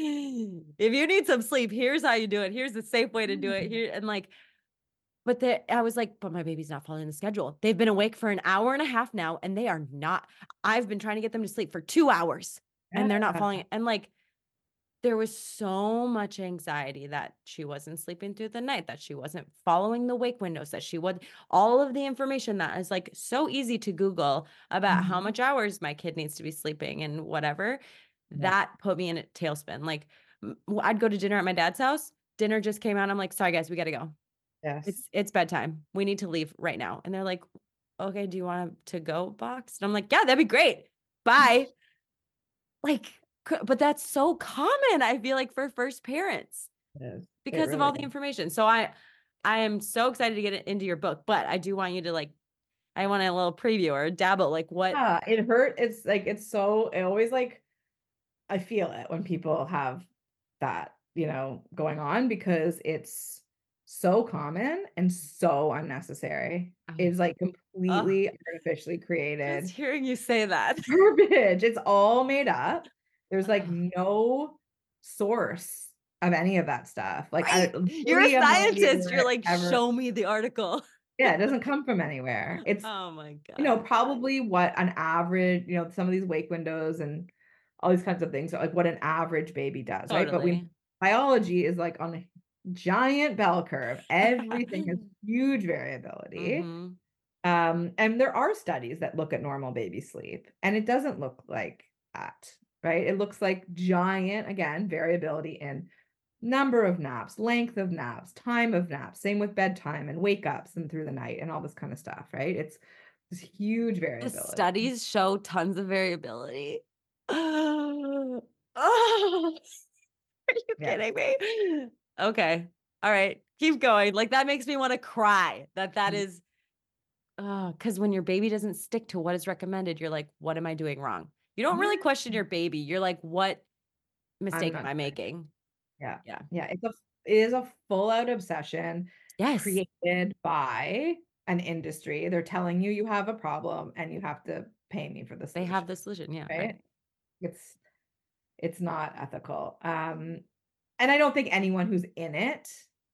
B: "If you need some sleep, here's how you do it. Here's the safe way to do it.
A: Mm,
B: Here" and, like, but the I was like, "But my baby's not following the schedule. They've been awake for an hour and a half now, and they are not I've been trying to get them to sleep for two hours, and they're not
A: yeah,
B: following." And, like, there was so much anxiety that she wasn't sleeping through the night, that she wasn't following the wake windows, that she would all of the information that is like so easy to Google about how
A: Mhm.
B: much hours my kid needs to be sleeping and whatever.
A: Yeah.
B: That put me in a tailspin. Like m- w- I'd go to dinner at my dad's house. Dinner just came out. I'm like, sorry guys, we gotta go.
A: Yes.
B: It's it's bedtime. We need to leave right now. And they're like, okay, do you want a to go box? And I'm like, yeah, that'd be great. Bye. Like, c but that's so common, I feel like, for first parents
A: It is. It
B: because of
A: really
B: all the
A: is.
B: information. So I I am so excited to get it into your book, but I do want you to, like I want a little preview or a dabble, like, what
A: Yeah, it hurt. It's like it's so it always like I feel it when people have that, you know, going on because it's so common and so unnecessary.
B: Oh,
A: It's like
B: ugh,
A: completely artificially
B: just
A: created
B: hearing you say that.
A: garbage. It's all made up. There's like
B: Ugh,
A: no source of any of that stuff. Like I
B: right? You're a
A: literally have no idea
B: scientist.
A: where
B: You're
A: it
B: like,
A: ever,
B: "Show me the article."
A: yeah, it doesn't come from anywhere. It's,
B: Oh my
A: you know,
B: god.
A: probably what an average, you know, some of these wake windows and all these kinds of things are like what an average baby does, right? But we
B: Totally.
A: biology is like on a giant bell curve. Everything has huge variability.
B: Mhm.
A: Um, and there are studies that look at normal baby sleep, and it doesn't look like that, right? It looks like giant, again, variability in number of naps, length of naps, time of naps, same with bedtime and wake ups and through the night and all this kind of stuff, right? It's this huge
B: The
A: variability.
B: studies show tons of variability. Oh, are you
A: Yeah.
B: kidding me? Okay. All right. Keep going. Like that makes me want to cry. That that
A: Mm.
B: is oh, because when your baby doesn't stick to what is recommended, you're like, what am I doing wrong? You don't really question your baby. You're like, what
A: I'm
B: mistake am
A: not
B: I
A: doing.
B: making?
A: Yeah.
B: Yeah.
A: Yeah. It's a it is a full out obsession
B: Yes.
A: created by an industry. They're telling you you have a problem and you have to pay me for the
B: They have
A: solution,
B: the solution. Yeah. Right.
A: right? It's it's not ethical. Um, and I don't think anyone who's in it,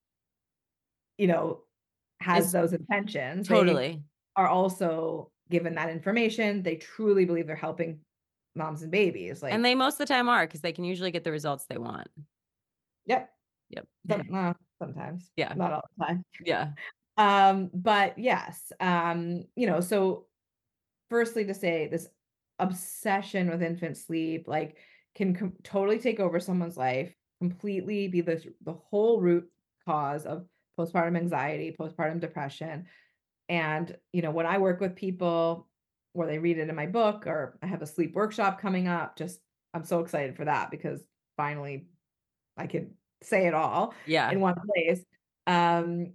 A: you know, has
B: It's
A: those intentions. They
B: totally.
A: are also given that information. They truly believe they're helping moms and babies.
B: And
A: Like,
B: they most of the time are because they can usually get the results they want.
A: yep,
B: Yep.
A: some, uh, sometimes,
B: Yeah.
A: not all the time.
B: Yeah.
A: Um, but yes, um, you know, so firstly to say this obsession with infant sleep, like can com- totally take over someone's life, completely be the the whole root cause of postpartum anxiety, postpartum depression. And, you know, when I work with people or they read it in my book or I have a sleep workshop coming up, just I'm so excited for that because finally I can say it all
B: Yeah.
A: in one place. Um,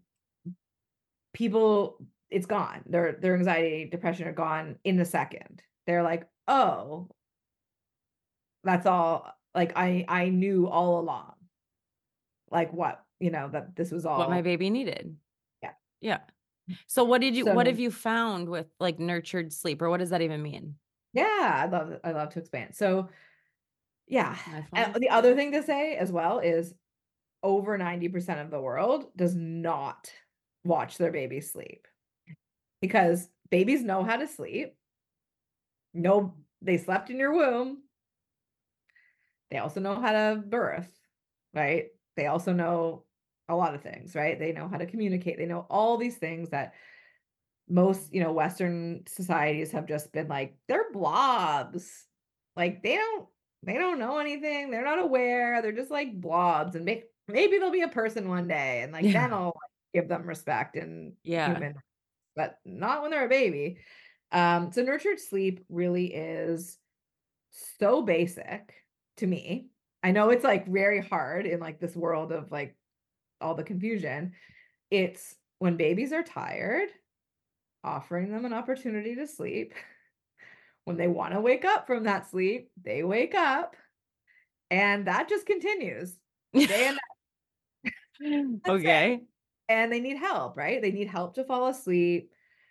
A: people, it's gone. Their their anxiety, depression are gone in the second. They're like, "Oh, that's all like I I knew all along." Like what? You know, that this was
B: What my
A: all
B: baby needed.
A: yeah.
B: Yeah. So what did you what
A: So
B: have you found with, like, nurtured sleep, or what does that even mean?
A: yeah, I love I love to expand. So yeah.
B: My phone
A: And
B: is
A: the other thing to say as well is over ninety percent of the world does not watch their baby sleep because babies know how to sleep. No, they slept in your womb. They also know how to birth, right? They also know a lot of things, right? They know how to communicate. They know all these things that most, you know, Western societies have just been like, they're blobs. Like they don't they don't know anything. They're not aware. They're just like blobs. And may- maybe they'll be a person one day. And like
B: Yeah.
A: then I'll like, give them respect and
B: Yeah.
A: human, but not when they're a baby. Um, so nurtured sleep really is so basic to me. I know it's like very hard in like this world of like all the confusion. It's when babies are tired, offering them an opportunity to sleep. When they want to wake up from that sleep, they wake up and that just continues day and night. That's it.
B: Okay.
A: And they need help, right? They need help to fall asleep.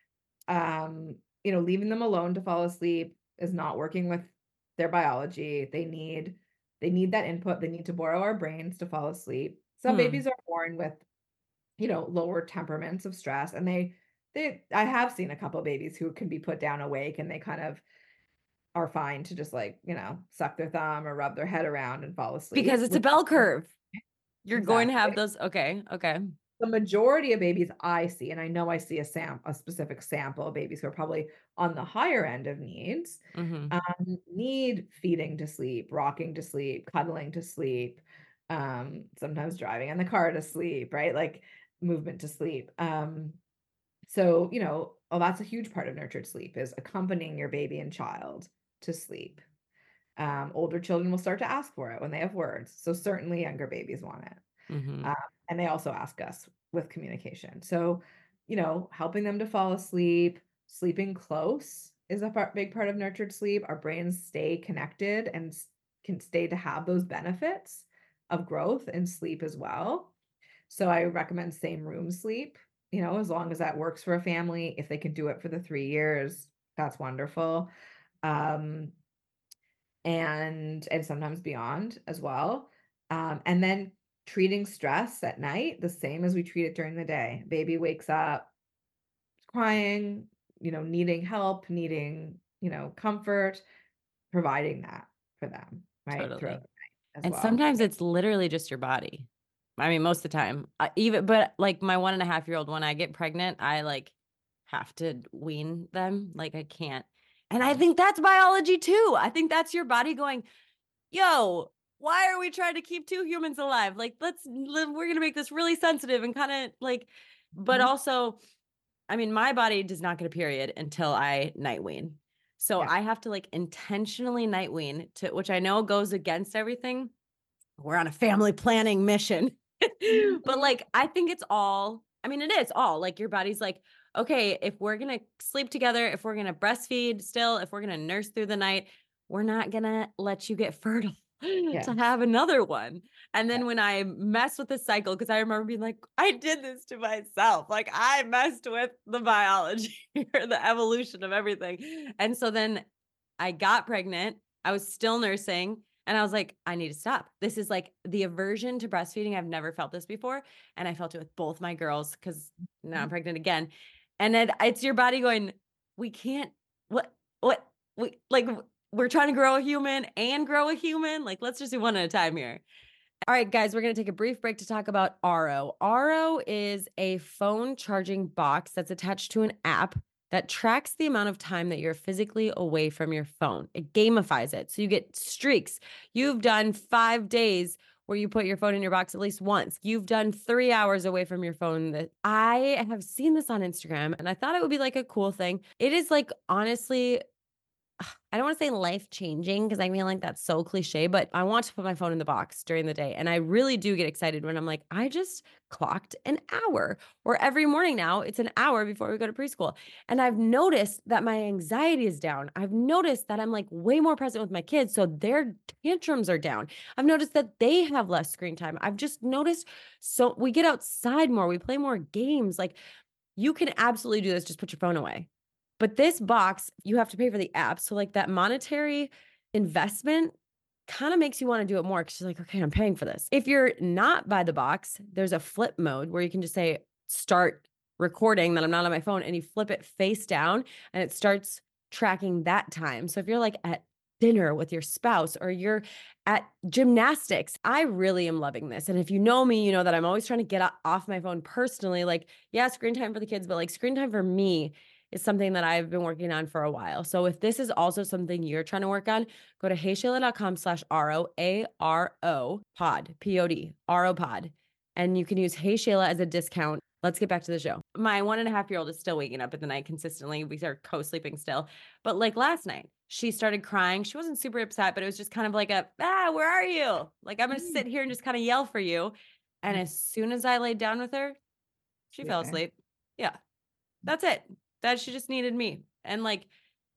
A: Um, you know, leaving them alone to fall asleep is not working with their biology. They need they need that input. They need to borrow our brains to fall asleep. Some
B: Hmm.
A: babies are born with, you know, lower temperaments of stress and they they I have seen a couple babies who can be put down awake and they kind of are fine to just like, you know, suck their thumb or rub their head around and fall
B: Because
A: asleep,
B: it's a
A: which
B: bell curve. You're going to
A: exactly.
B: have those. Okay. Okay.
A: The majority of babies I see, and I know I see a sam a specific sample of babies who are probably on the higher end of needs,
B: Hmm.
A: um, need feeding to sleep, rocking to sleep, cuddling to sleep, um, sometimes driving in the car to sleep, right? Like movement to sleep. Um, so, you know, oh, that's a huge part of nurtured sleep is accompanying your baby and child to sleep. Um, older children will start to ask for it when they have words. So certainly younger babies want it.
B: Hmm.
A: Um, and they also ask us with communication. So, you know, helping them to fall asleep, sleeping close is a part, big part of nurtured sleep. Our brains stay connected and s- can stay to have those benefits of growth and sleep as well. So I recommend same room sleep, you know, as long as that works for a family. If they can do it for the three years, that's wonderful. Um, and and sometimes beyond as well. Um, and then treating stress at night the same as we treat it during the day. Baby wakes up crying, you know, needing help, needing, you know, comfort, providing that for them, right? Throughout
B: Totally.
A: the night as
B: And
A: well.
B: sometimes it's literally just your body. I mean, most of the time, I, even, but like my one and a half year old, when I get pregnant, I like have to wean them. Like I can't. And I
A: Yeah.
B: think that's biology too. I think that's your body going, yo, why are we trying to keep two humans alive? Like, let's live, we're going to make this really sensitive and kind of like, but
A: Mhm.
B: also, I mean, my body does not get a period until I night wean. So
A: Yeah.
B: I have to like intentionally night wean to, which I know goes against everything. We're on a family planning mission. But
A: Mhm.
B: like, I think it's all, I mean, it is all like your body's like, okay, if we're going to sleep together, if we're going to breastfeed still, if we're going to nurse through the night, we're not going to let you get fertile
A: Yeah.
B: to have another one. And
A: Yeah.
B: then when I mess with the cycle, because I remember being like, I did this to myself. Like I messed with the biology or the evolution of everything. And so then I got pregnant. I was still nursing. And I was like, I need to stop. This is like the aversion to breastfeeding. I've never felt this before. And I felt it with both my girls because now I'm
A: Mhm.
B: pregnant again. And then it's your body going, we can't, what, what, we like, we're trying to grow a human and grow a human. Like, let's just do one at a time here. All right, guys, we're going to take a brief break to talk about Aro. Aro is a phone charging box that's attached to an app that tracks the amount of time that you're physically away from your phone. It gamifies it. So you get streaks. You've done five days where you put your phone in your box at least once. You've done three hours away from your phone. That I have seen this on Instagram and I thought it would be like a cool thing. It is like honestly I don't want to say life changing because I feel like that's so cliche, but I want to put my phone in the box during the day. And I really do get excited when I'm like, I just clocked an hour, or every morning now it's an hour before we go to preschool. And I've noticed that my anxiety is down. I've noticed that I'm like way more present with my kids. So their tantrums are down. I've noticed that they have less screen time. I've just noticed so we get outside more, we play more games. Like you can absolutely do this. Just put your phone away. But this box, you have to pay for the app. So like that monetary investment kind of makes you want to do it more because you're like, okay, I'm paying for this. If you're not by the box, there's a flip mode where you can just say, start recording that I'm not on my phone, and you flip it face down and it starts tracking that time. So if you're like at dinner with your spouse or you're at gymnastics, I really am loving this. And if you know me, you know that I'm always trying to get off my phone personally. Like, yeah, screen time for the kids, but like screen time for me is something that I've been working on for a while. So if this is also something you're trying to work on, go to heyshayla.com slash R-O, A-R-O, pod, P O D, R O pod. And you can use Hey Shayla as a discount. Let's get back to the show. My one and a half year old is still waking up at the night consistently. We are co-sleeping still. But like last night, she started crying. She wasn't super upset, but it was just kind of like a, ah, where are you? Like, I'm going to
A: Mm.
B: sit here and just kind of yell for you. And
A: Yeah.
B: as soon as I laid down with her, she fell
A: Sleeping.
B: asleep. Yeah, that's it. That she just needed me. And like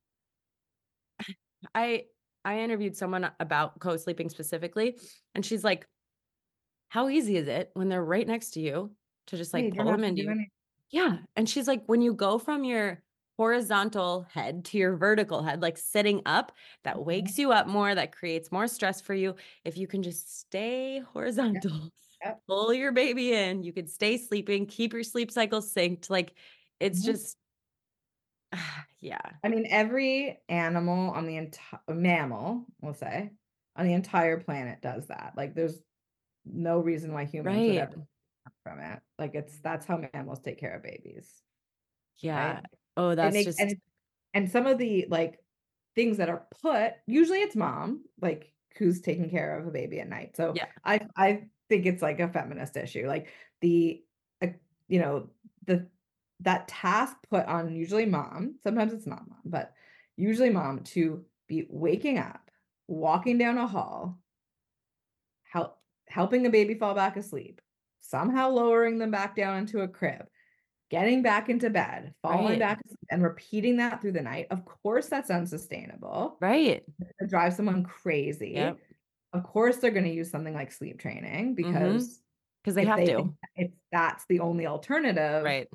B: I I interviewed someone about co-sleeping specifically, and she's like, "How easy is it when they're right next to you to just
A: Yeah,
B: like
A: you don't
B: pull
A: have
B: them
A: to
B: into
A: do
B: you?"
A: anything.
B: Yeah, and she's like, "When you go from your horizontal head to your vertical head, like sitting up, that wakes
A: Mhm.
B: you up more, that creates more stress for you. If you can just stay
A: Yep.
B: horizontal,
A: Yep.
B: pull your baby in, you could stay sleeping, keep your sleep cycle synced. Like it's
A: Mhm.
B: just Yeah.
A: I mean, every animal on the entire mammal, we'll say, on the entire planet does that. Like, there's no reason why humans would
B: Right.
A: ever from it. Like, it's that's how mammals take care of babies,
B: Yeah.
A: right?
B: Oh,
A: It
B: that's
A: makes
B: just
A: and and some of the like things that are put, usually it's mom, like who's taking care of a baby at night. So
B: yeah.
A: I I think it's like a feminist issue. Like the uh, you know, the that task put on usually mom, sometimes it's not mom, but usually mom to be waking up, walking down a hall, help helping a baby fall back asleep, somehow lowering them back down into a crib, getting back into bed, falling
B: Right.
A: back asleep, and repeating that through the night. Of course, that's unsustainable.
B: Right.
A: It drives someone crazy.
B: Yep.
A: Of course, they're going to use something like sleep training
B: Mm-hmm.
A: because
B: Because they
A: if
B: have
A: they if,
B: to.
A: if that's the only alternative,
B: Right.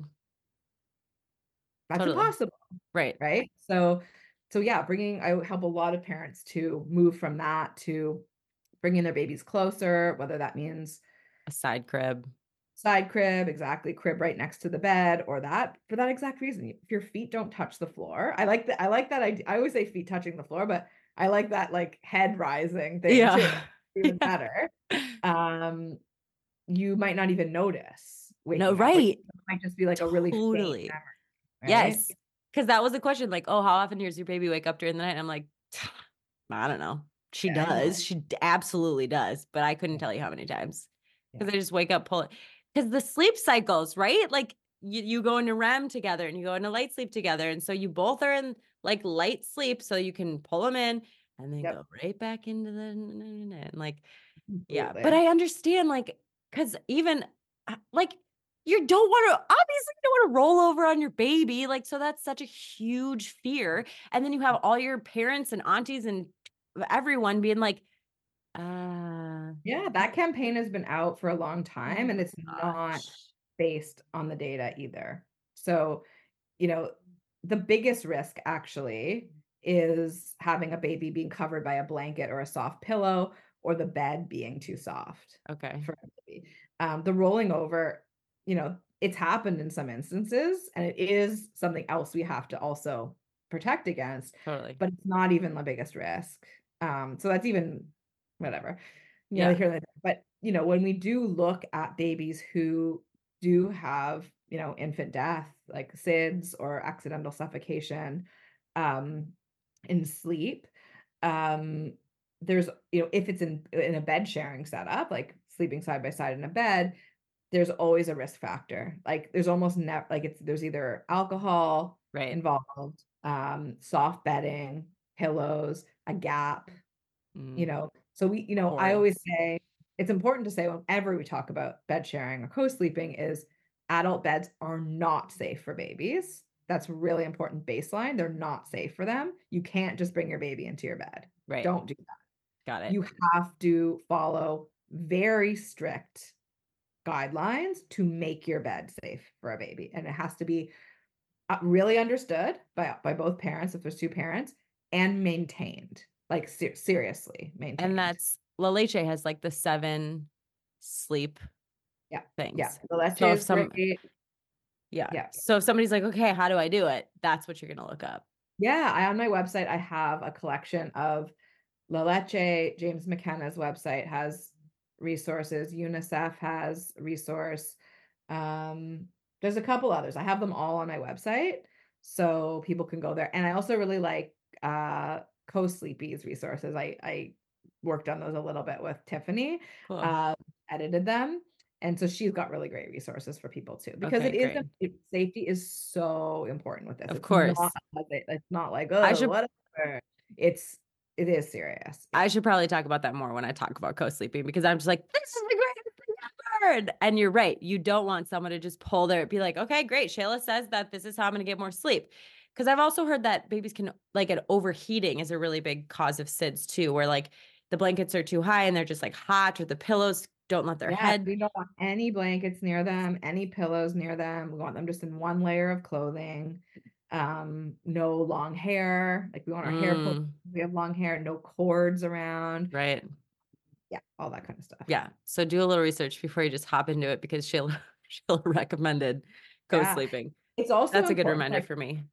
A: that's
B: Totally.
A: impossible,
B: Right.
A: right? So, so yeah, bringing I help a lot of parents to move from that to bringing their babies closer, whether that means
B: A side crib.
A: side crib, exactly, crib right next to the bed, or that for that exact reason. If your feet don't touch the floor, I like that. I like that. I I always say feet touching the floor, but I like that like head rising thing too.
B: Yeah.
A: Even better. Um, you might not even notice
B: No,
A: waking up. Like
B: right.
A: it might just be like a really faint
B: Totally.
A: memory, right?
B: Yes. Because that was the question. Like, oh, how often does your baby wake up during the night? And I'm like, I don't know. She
A: Yeah, I
B: does.
A: know.
B: She d- absolutely does. But I couldn't
A: Yeah,
B: tell you how many times.
A: yeah,
B: Because I just wake up, pull it. Because the sleep cycles, right? Like you, you go into REM together and you go into light sleep together. And so you both are in like light sleep so you can pull them in and then
A: yep,
B: go right back into the and like, yeah. But
A: completely.
B: I understand, like, because even uh, like you don't want to obviously you don't want to roll over on your baby. Like, so that's such a huge fear. And then you have all your parents and aunties and everyone being like, uh,
A: Yeah, that campaign has been out for a long
B: oh
A: time, and
B: my
A: it's not
B: gosh.
A: based on the data either. So, you know, the biggest risk actually is having a baby being covered by a blanket or a soft pillow or the bed being too soft
B: Okay.
A: for a baby. Um, the rolling over, you know, it's happened in some instances, and it is something else we have to also protect against,
B: Totally.
A: but it's not even the biggest risk. Um, so that's even whatever. Yeah,
B: Yeah.
A: here and there. But you know, when we do look at babies who do have, you know, infant death, like S I D S or accidental suffocation, um, in sleep, um, there's, you know, if it's in in a bed sharing setup, like sleeping side by side in a bed, there's always a risk factor. Like there's almost never like it's there's either alcohol
B: Right.
A: involved, um, soft bedding, pillows, a gap, you
B: Mm,
A: know. So we, you know, I always
B: cords.
A: say it's important to say whenever we talk about bed sharing or co-sleeping is adult beds are not safe for babies. That's really important baseline. They're not safe for them. You can't just bring your baby into your bed.
B: Right.
A: Don't do that.
B: Got it.
A: You have to follow very strict guidelines to make your bed safe for a baby. And it has to be uh, really understood by by both parents if there's two parents and maintained. Like ser- seriously
B: And
A: maintained.
B: that's La Leche has like the seven sleep
A: Yeah, yeah,
B: things.
A: the leche
B: So if
A: is
B: some
A: great.
B: yeah.
A: Yeah.
B: So if somebody's like, "Okay, how do I do it?" That's what you're gonna look up.
A: Yeah, I on my website, I have a collection of La Leche. James McKenna's website has resources, UNICEF has resource. Um, there's a couple others. I have them all on my website, so people can go there. And I also really like uh Co-Sleepy's resources. I I worked on those a little bit with Tiffany,
B: Cool.
A: uh, edited them. And so she's got really great resources for people too, because
B: Okay,
A: it is
B: great.
A: it, safety is so important with this.
B: Of
A: It's not
B: course.
A: it's not like,
B: I
A: oh,
B: should
A: whatever. It's it is serious.
B: I
A: Yeah.
B: should probably talk about that more when I talk about co-sleeping because I'm just like, "This is the greatest thing ever." And and you're right. You don't want someone to just pull their be like, "Okay, great. Shayla says that this is how I'm gonna get more sleep." Because I've also heard that babies can like an overheating is a really big cause of S I D S too, where like the blankets are too high and they're just like hot or the pillows don't let their
A: Yeah,
B: head.
A: we don't want any blankets near them, any pillows near them. We want them just in one layer of clothing. Um, no long hair. Like we want our hair pulled.
B: Mm,
A: We have long hair, no cords around.
B: right.
A: Yeah, all that kind of stuff.
B: Yeah. So do a little research before you just hop into it because Sheila Sheila recommended
A: Yeah.
B: co-sleeping.
A: It's also
B: That's a good
A: important,
B: reminder
A: like
B: for me.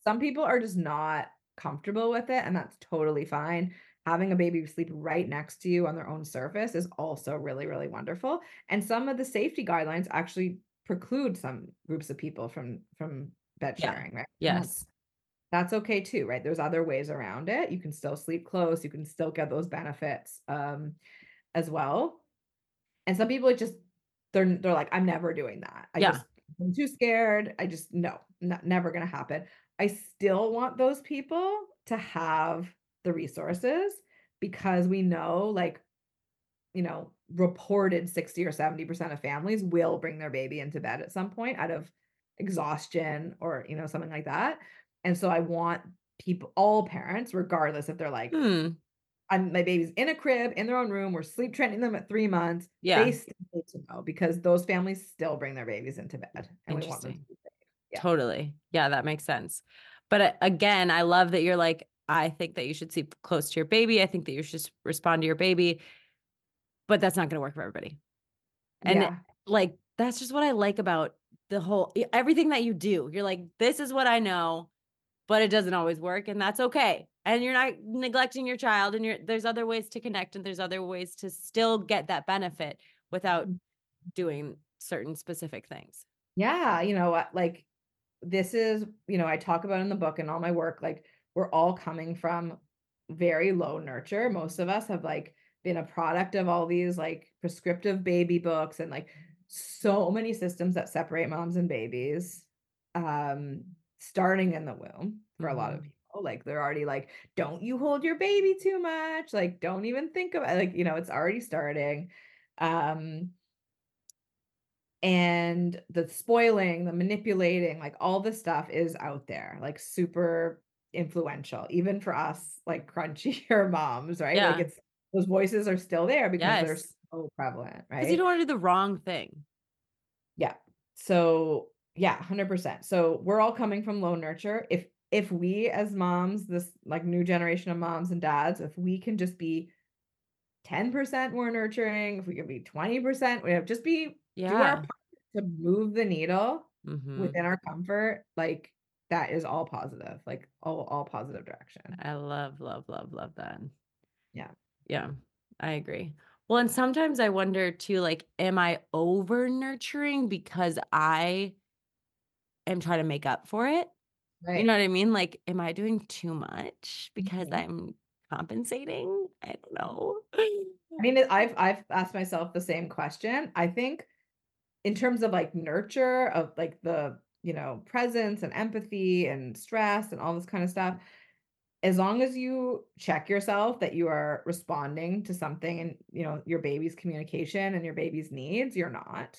A: Some people are just not comfortable with it, and that's totally fine. Having a baby sleep right next to you on their own surface is also really, really wonderful. And some of the safety guidelines actually preclude some groups of people from from bed
B: Yeah.
A: sharing, right? And that's
B: Yes.
A: that's okay too, right? There's other ways around it. You can still sleep close, you can still get those benefits um, as well. And some people it just they're they're like, I'm never doing that. I
B: Yeah.
A: just I'm too scared. I just no, not, never gonna happen. I still want those people to have the resources because we know like, you know, reported sixty or seventy percent of families will bring their baby into bed at some point out of exhaustion or, you know, something like that. And so I want people, all parents, regardless if they're like,
B: Hmm.
A: I'm my baby's in a crib in their own room. We're sleep training them at three months.
B: Yeah.
A: They still need to know because those families still bring their babies into bed, and we want them to
B: Interesting.
A: be safe. Yeah.
B: Totally. Yeah, that makes sense. But uh, again, I love that you're like, I think that you should sleep close to your baby. I think that you should s- respond to your baby, but that's not going to work for everybody. And
A: Yeah.
B: like, that's just what I like about the whole e- everything that you do. You're like, this is what I know, but it doesn't always work, and that's okay. And you're not neglecting your child, and you're there's other ways to connect, and there's other ways to still get that benefit without doing certain specific things.
A: Yeah. You know what? Like, this is, you know, I talk about in the book and all my work, like, we're all coming from very low nurture. Most of us have like been a product of all these like prescriptive baby books and like so many systems that separate moms and babies, um, starting in the womb for a lot of
B: Mhm.
A: people. Like they're already like, don't you hold your baby too much? Like, don't even think about like, you know, it's already starting. Um, and the spoiling, the manipulating, like all the stuff is out there, like super influential, even for us, like crunchier moms, right? Like
B: Yeah.
A: it's those voices are still there because they're
B: Yes.
A: so prevalent,
B: Because you
A: right?
B: don't want to do the wrong thing.
A: Yeah. So yeah, one hundred percent. So we're all coming from low nurture. If if we as moms, this like new generation of moms and dads, if we can just be ten percent more nurturing, if we can be twenty percent, we have just be do our
B: Yeah.
A: part to move the needle
B: Mhm.
A: within our comfort, like that is all positive, like all all positive direction.
B: I love, love, love, love that.
A: Yeah.
B: Yeah, I agree. Well, and sometimes I wonder too, like, am I over nurturing because I am trying to make up for it? You know
A: Right.
B: what I mean? Like, am I doing too much because
A: Mhm.
B: I'm compensating? I don't know.
A: I mean, I've I've asked myself the same question. I think in terms of like nurture of like the, you know, presence and empathy and stress and all this kind of stuff, as long as you check yourself that you are responding to something and, you know, your baby's communication and your baby's needs, you're not.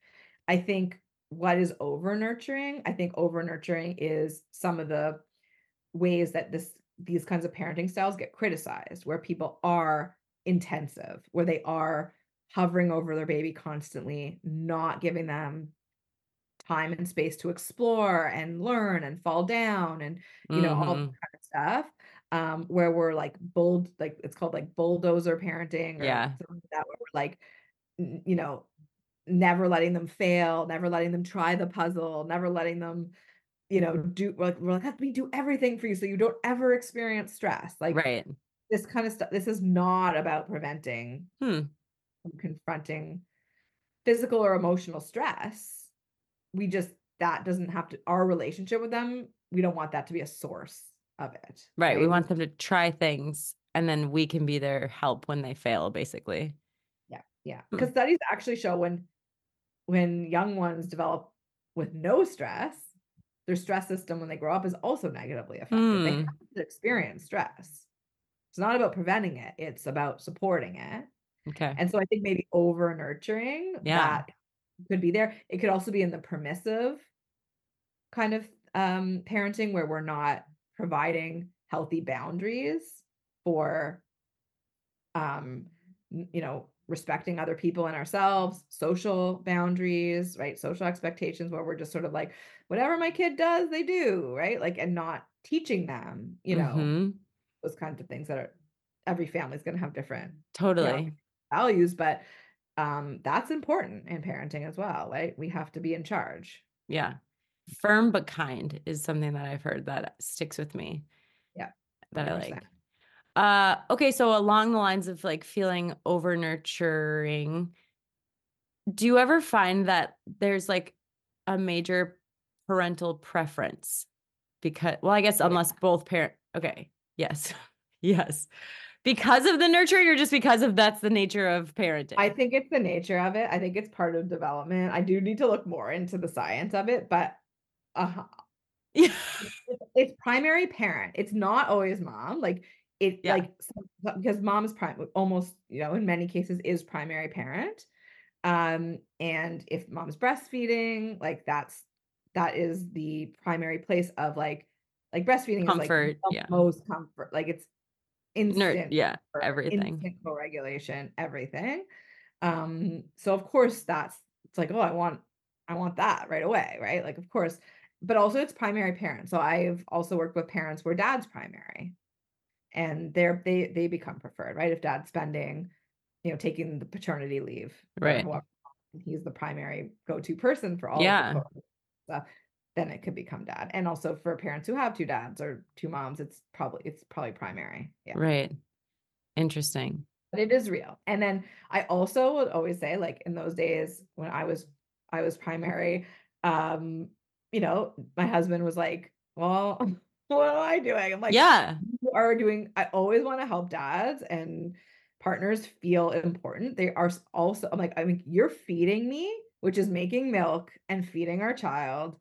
A: I think what is over nurturing, I think over nurturing is some of the ways that this these kinds of parenting styles get criticized, where people are intensive, where they are hovering over their baby constantly, not giving them time and space to explore and learn and fall down and, you know, all that
B: Mhm.
A: kind of stuff. Um, where we're like bull, like it's called like bulldozer parenting or
B: Yeah,
A: something like that, where we're like, n- you know, never letting them fail, never letting them try the puzzle, never letting them, you know, do we're like, we're like, "Let me do everything for you so you don't ever experience stress." Like
B: right.
A: this kind of stuff. This is not about preventing
B: Hmm,
A: from confronting physical or emotional stress. We just that doesn't have to our relationship with them, we don't want that to be a source of it,
B: right, we
A: right? We
B: want them to try things, and then we can be their help when they fail, basically.
A: yeah, yeah.
B: Hmm.
A: Because studies actually show when when young ones develop with no stress, their stress system when they grow up is also negatively affected. They have
B: Hmm,
A: to experience stress. It's not about preventing it, it's about supporting it.
B: okay.
A: And so I think maybe over nurturing
B: Yeah,
A: that could be there. It could also be in the permissive kind of um, parenting where we're not providing healthy boundaries for, um, n- you know, respecting other people and ourselves, social boundaries, right? Social expectations where we're just sort of like, whatever my kid does, they do, right? Like, and not teaching them, you know,
B: mhm,
A: those kinds of things that are every family's going to have different, you know,
B: totally.
A: values, but um, that's important in parenting as well, right? We have to be in charge.
B: Yeah. Firm but kind is something that I've heard that sticks with me
A: Yeah.
B: that I
A: one hundred percent.
B: like. Uh, okay, so along the lines of like feeling over nurturing, do you ever find that there's like a major parental preference? Because, well, I guess
A: Oh, yeah.
B: unless both parent, okay, yes, yes. Because of the nurturing or just because of that's the nature of parenting?
A: I think it's the nature of it. I think it's part of development. I do need to look more into the science of it, but uh,
B: Yeah.
A: it's it's primary parent. It's not always mom. Like it,
B: Yeah.
A: like some- because mom is prime, almost, you know, in many cases is primary parent. Um, and if mom's breastfeeding, like that's that is the primary place of like like breastfeeding is like
B: Comfort.
A: the
B: Yeah.
A: most comfort. Like it's
B: Nerd.
A: instant
B: Yeah.
A: comfort,
B: Everything.
A: instant co-regulation, everything. Um, so of course that's it's like, oh, I want I want that right away, right? Like of course, but also it's primary parent. So I've also worked with parents where dad's primary and they're they they become preferred, right? If dad's spending, you know, taking the paternity leave for
B: Right.
A: whoever he's the primary go-to person for all of the
B: Yeah.
A: co stuff, then it could become dad. And also for parents who have two dads or two moms, it's probably it's probably primary. Yeah.
B: Right. Interesting.
A: But it is real. And then I also would always say, like in those days when I was I was primary, um, you know, my husband was like, well, what am I doing? I'm like,
B: Yeah.
A: you are doing, I always want to help dads and partners feel important. They are also, I'm like, I mean, you're feeding me, which is making milk and feeding our child.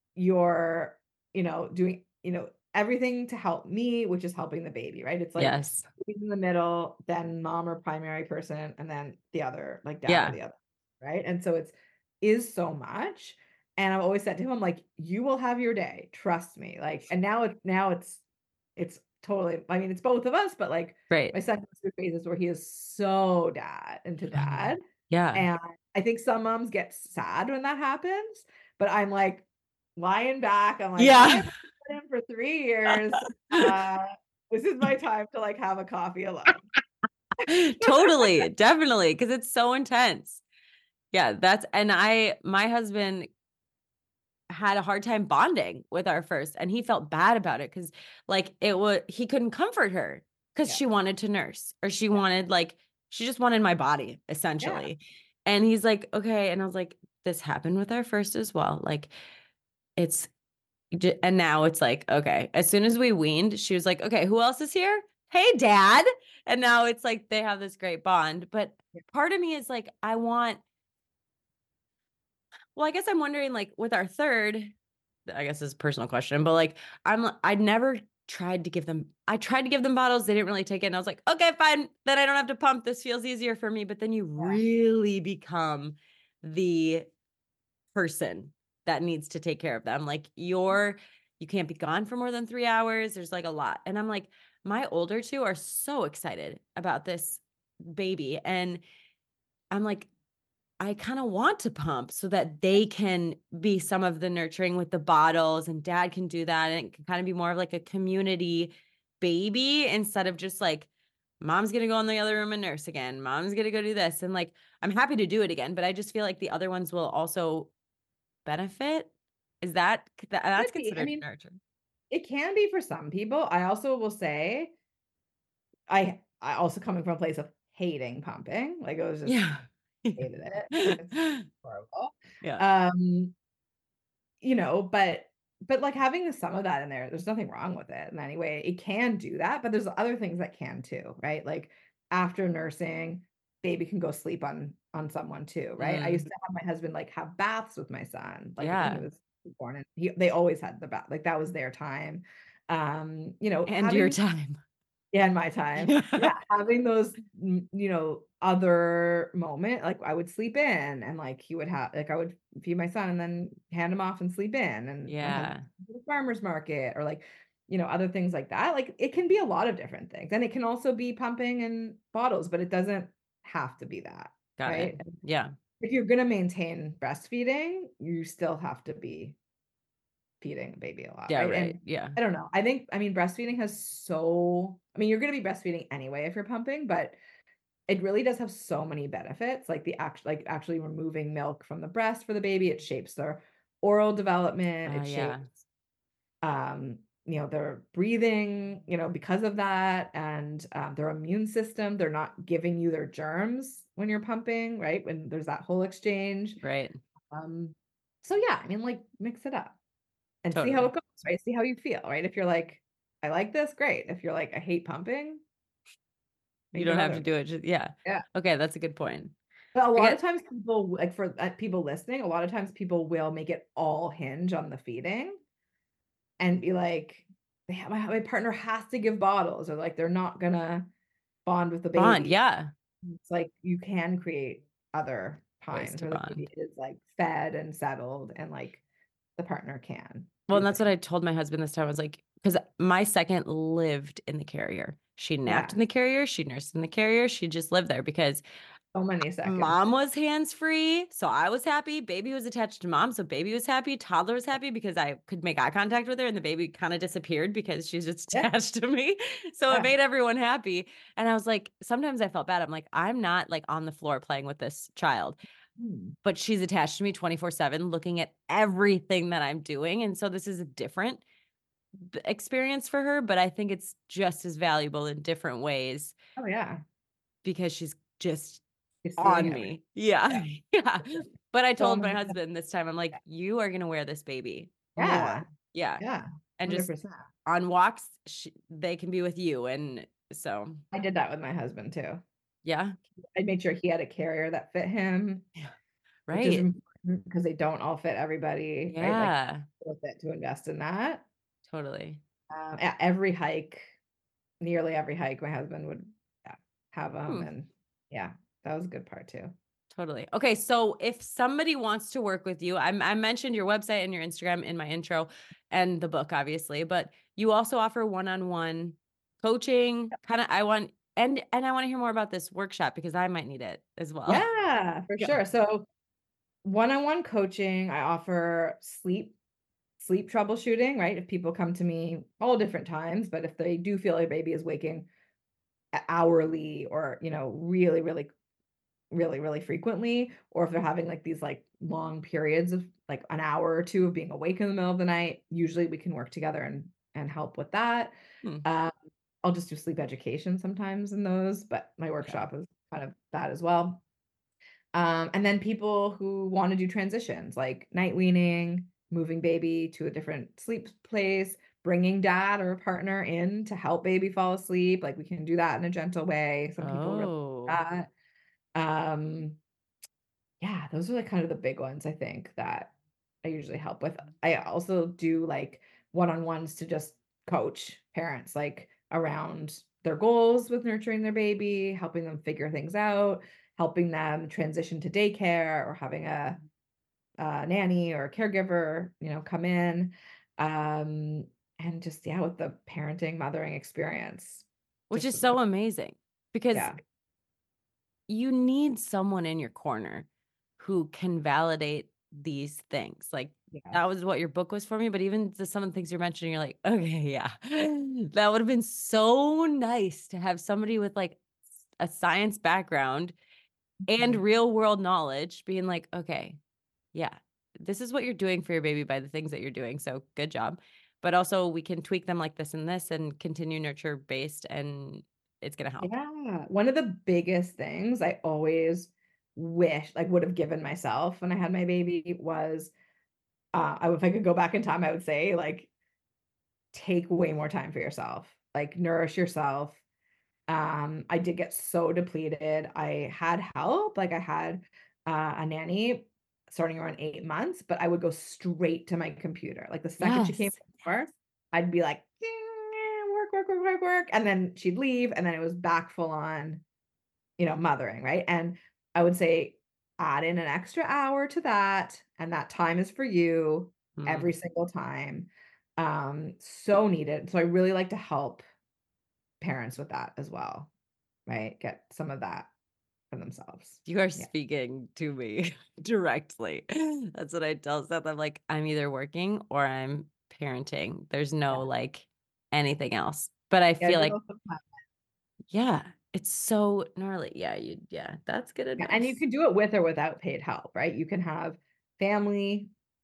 A: You're, you know, doing, you know, everything to help me, which is helping the baby, right? It's like
B: Yes.
A: he's in the middle, then mom or primary person, and then the other, like dad or
B: Yeah.
A: the other, right? And so it's is so much. And I've always said to him, I'm like, you will have your day, trust me. Like, and now it's now it's it's totally, I mean, it's both of us, but like
B: Right.
A: my son goes through phases where he is so dad into dad.
B: Yeah.
A: And I think some moms get sad when that happens, but I'm like lying back. I'm like, I
B: Yeah.
A: have been in for three years. Uh, this is my time to like have a coffee alone.
B: Totally. Definitely. Cause it's so intense. Yeah. That's, and I, my husband had a hard time bonding with our first and he felt bad about it because like it was he couldn't comfort her because
A: Yeah.
B: she wanted to nurse or she
A: Yeah.
B: wanted like she just wanted my body
A: Yeah.
B: essentially. And he's like, okay. And I was like, this happened with our first as well. Like it's j- and now it's like, okay, as soon as we weaned, she was like, okay, who else is here? Hey, dad. And now it's like they have this great bond. But
A: Yeah.
B: part of me is like, I want well, I guess I'm wondering, like, with our third, I guess this is a personal question, but like, I'm, I never tried to give them, I tried to give them bottles. They didn't really take it. And I was like, okay, fine. Then I don't have to pump. This feels easier for me. But then you really become the person that needs to take care of them. Like, you're, you can't be gone for more than three hours. There's like a lot. And I'm like, my older two are so excited about this baby. And I'm like, I kind of want to pump so that they can be some of the nurturing with the bottles and dad can do that. And it can kind of be more of like a community baby instead of just like, mom's going to go in the other room and nurse again. Mom's going to go do this. And like, I'm happy to do it again, but I just feel like the other ones will also benefit. Is that, that that's
A: Could be. I
B: considered
A: mean,
B: nurture?
A: it can be for some people. I also will say, I I also coming from a place of hating pumping. Like it was just
B: Yeah.
A: hated it. It's horrible.
B: Yeah.
A: Um, you know, but but like having some of that in there, there's nothing wrong with it in any way. It can do that, but there's other things that can too, right? Like after nursing, baby can go sleep on on someone too, right? I used
B: Mm,
A: to have my husband like have baths with my son, like when he
B: yeah.
A: was born, and he they always had the bath, like that was their time. Um, you know,
B: And your
A: having
B: time.
A: yeah, in my time. Yeah, having those, mm, you know, other moment, like I would sleep in and like he would have like I would feed my son and then hand him off and sleep in and my husband
B: Yeah.
A: would go to the farmer's market or like, you know, other things like that. Like it can be a lot of different things. And it can also be pumping and bottles, but it doesn't have to be that,
B: Got it.
A: right? And
B: Yeah.
A: if you're gonna maintain breastfeeding, you still have to be feeding a baby a lot,
B: Yeah.
A: right?
B: Right.
A: And
B: Yeah.
A: I don't know. I think, I mean, breastfeeding has so, I mean, you're going to be breastfeeding anyway if you're pumping, but it really does have so many benefits. Like the act, like actually removing milk from the breast for the baby, it shapes their oral development,
B: Uh,
A: it
B: yeah.
A: shapes um, you know, their breathing, you know, because of that, and um, their immune system. They're not giving you their germs when you're pumping, right? When there's that whole exchange.
B: Right.
A: Um, so yeah, I mean, like mix it up and see how
B: Totally.
A: it goes, right? See how you feel, right? If you're like, I like this, great. If you're like, I hate pumping,
B: You
A: make it
B: don't have to
A: other.
B: do it. Just, yeah.
A: Yeah.
B: Okay. That's a good point.
A: But a
B: I
A: lot of
B: get,
A: times people like for uh, people listening, a lot of times people will make it all hinge on the feeding and be like, they have, my, my partner has to give bottles, or like they're not gonna bond with the
B: bond.
A: baby.
B: Yeah.
A: It's like you can create other
B: Ways
A: times
B: to
A: where the baby
B: bond.
A: is like fed and settled and like the partner can
B: Well,
A: do
B: and that's what
A: things.
B: I told my husband this time. I was like, because my second lived in the carrier. She napped
A: Yeah,
B: in the carrier. She nursed in the carrier. She just lived there because
A: so many seconds.
B: mom was hands-free. So I was happy. Baby was attached to mom. So baby was happy. Toddler was happy because I could make eye contact with her, and the baby kind of disappeared because she's just
A: Yeah,
B: attached to me. So it
A: yeah.
B: made everyone happy. And I was like, sometimes I felt bad. I'm like, I'm not like on the floor playing with this child,
A: Hmm.
B: but she's attached to me twenty-four seven, looking at everything that I'm doing. And so this is a different b- experience for her, but I think it's just as valuable in different ways
A: Oh yeah,
B: because she's just
A: you're seeing
B: on
A: everything.
B: me. Yeah.
A: Yeah,
B: Yeah.
A: for sure.
B: But I
A: So
B: told my
A: many.
B: husband this time, I'm like, you are going to wear this baby
A: Yeah,
B: more. Yeah.
A: yeah,
B: And
A: hundred
B: just
A: percent.
B: on walks, sh- they can be with you. And so,
A: I did that with my husband too.
B: yeah.
A: I made sure he had a carrier that fit him,
B: Yeah.
A: which is
B: Right.
A: important because they don't all fit everybody, right? Like
B: Yeah.
A: worth it to invest in that.
B: Totally.
A: Um, at every hike, nearly every hike, my husband would, yeah, have them,
B: Hmm.
A: and yeah, that was a good part too.
B: Totally. Okay. So if somebody wants to work with you, I, I mentioned your website and your Instagram in my intro and the book, obviously, but you also offer one-on-one coaching. Kind of, I want, and, and I want to hear more about this workshop because I might need it as well.
A: Yeah, for
B: Yeah.
A: sure. So one-on-one coaching, I offer sleep sleep troubleshooting, right? If people come to me all different times, but if they do feel like baby is waking hourly or, you know, really, really, really, really frequently, or if they're having like these like long periods of like an hour or two of being awake in the middle of the night, usually we can work together and and help with that.
B: Hmm.
A: Um, I'll just do sleep education sometimes in those, but my
B: Yeah.
A: workshop is kind of that as well. Um, and then people who want to do transitions like night weaning, moving baby to a different sleep place, bringing dad or a partner in to help baby fall asleep. Like we can do that in a gentle way. Some people really
B: Oh,
A: like that. Um, yeah, those are like kind of the big ones I think that I usually help with. I also do like one-on-ones to just coach parents like around their goals with nurturing their baby, helping them figure things out, helping them transition to daycare or having a, a nanny or a caregiver, you know, come in. Um, and just yeah, with the parenting, mothering experience.
B: which
A: Just
B: is
A: with
B: so
A: co-
B: amazing because
A: yeah.
B: you need someone in your corner who can validate these things. Like
A: Yeah.
B: that was what your book was for me. But even to some of the things you're mentioning, you're like, okay, yeah, that would have been so nice to have somebody with like a science background and
A: Mhm.
B: real world knowledge being like, okay, yeah, this is what you're doing for your baby by the things that you're doing. So good job. But also, we can tweak them like this and this and continue nurture based, and it's going to help.
A: Yeah. One of the biggest things I always wish, like, would have given myself when I had my baby was, uh, I, if I could go back in time, I would say, like, take way more time for yourself, like, nourish yourself. Um, I did get so depleted. I had help, like, I had uh, a nanny starting around eight months, but I would go straight to my computer. Like, the second she came
B: Yes.
A: over, I'd be like, work, work, work, work, work. And then she'd leave, and then it was back full on you know, mothering, right? And I would say add in an extra hour to that, and that time is for you every
B: Mm.
A: single time. Um, so needed. So I really like to help parents with that as well, right? Get some of that for themselves.
B: You are
A: Yeah.
B: speaking to me directly. That's what I tell Seth. I'm like, I'm either working or I'm parenting. There's
A: Yeah.
B: no like anything else. But I feel like,
A: Schedule some time.
B: yeah, it's so gnarly. Yeah, you, yeah, that's good
A: Yeah, and you
B: advice.
A: can do it with or without paid help, right? You can have family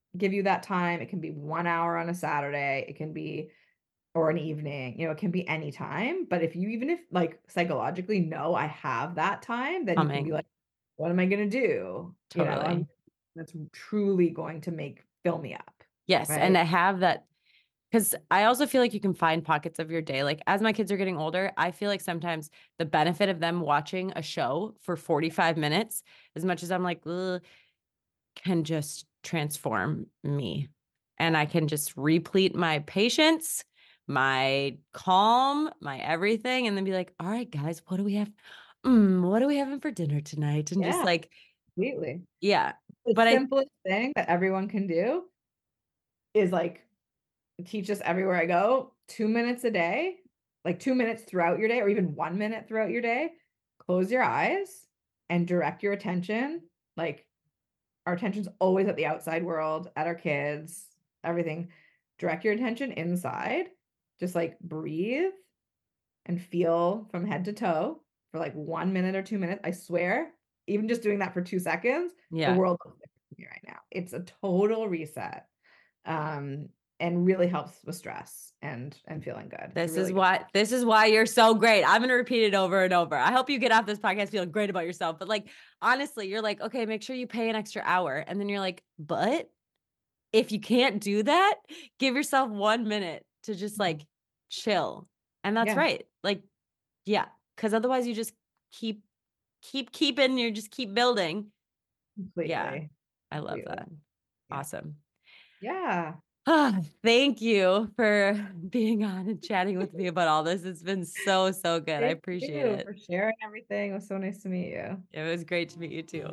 A: give you that time. It can be one hour on a Saturday. It can be, or an evening, you know, it can be any time. But if you, even if like psychologically know I have that time, then you can be
B: Humming.
A: like, what am I going to do? You know, I'm,
B: Totally.
A: that's truly going to make, fill me up.
B: Yes. And
A: Right.
B: I have that because I also feel like you can find pockets of your day. Like as my kids are getting older, I feel like sometimes the benefit of them watching a show for forty-five minutes, as much as I'm like, ugh, can just transform me. And I can just replete my patience, my calm, my everything, and then be like, all right, guys, what do we have? Mm, what are we having for dinner tonight? And just
A: Yeah,
B: like,
A: completely.
B: yeah.
A: The
B: But I,
A: simplest thing that everyone can do is like teach us everywhere I go, two minutes a day, like two minutes throughout your day, or even one minute throughout your day. Close your eyes and direct your attention. Like our attention's always at the outside world, at our kids, everything. Direct your attention inside. Just like breathe and feel from head to toe for like one minute or two minutes. I swear, even just doing that for two seconds, the
B: yeah.
A: world looks different to me right now. It's a total reset. Um, and really helps with stress and and feeling good.
B: This
A: really
B: is
A: good.
B: why this is why you're so great. I'm gonna repeat it over and over. I hope you get off this podcast feeling great about yourself. But like honestly, you're like, okay, make sure you pay an extra hour. And then you're like, but if you can't do that, give yourself one minute to just like chill. And that's
A: Yeah,
B: right. Like, yeah. Cause otherwise you just keep keep keeping, you just keep building. Yeah.
A: completely.
B: I love
A: Completely.
B: that.
A: Yeah.
B: Awesome.
A: Yeah.
B: Ah, thank you for being on and chatting with me about all this. It's been so, so good. I
A: Thank
B: appreciate
A: you
B: it.
A: for sharing everything. It was so nice to meet you.
B: It was great to meet you too.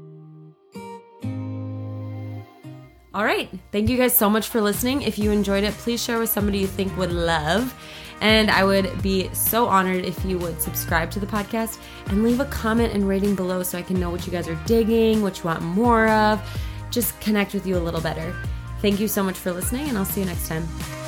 B: All right. Thank you guys so much for listening. If you enjoyed it, please share with somebody you think would love. And I would be so honored if you would subscribe to the podcast and leave a comment and rating below so I can know what you guys are digging, what you want more of, just connect with you a little better. Thank you so much for listening, and I'll see you next time.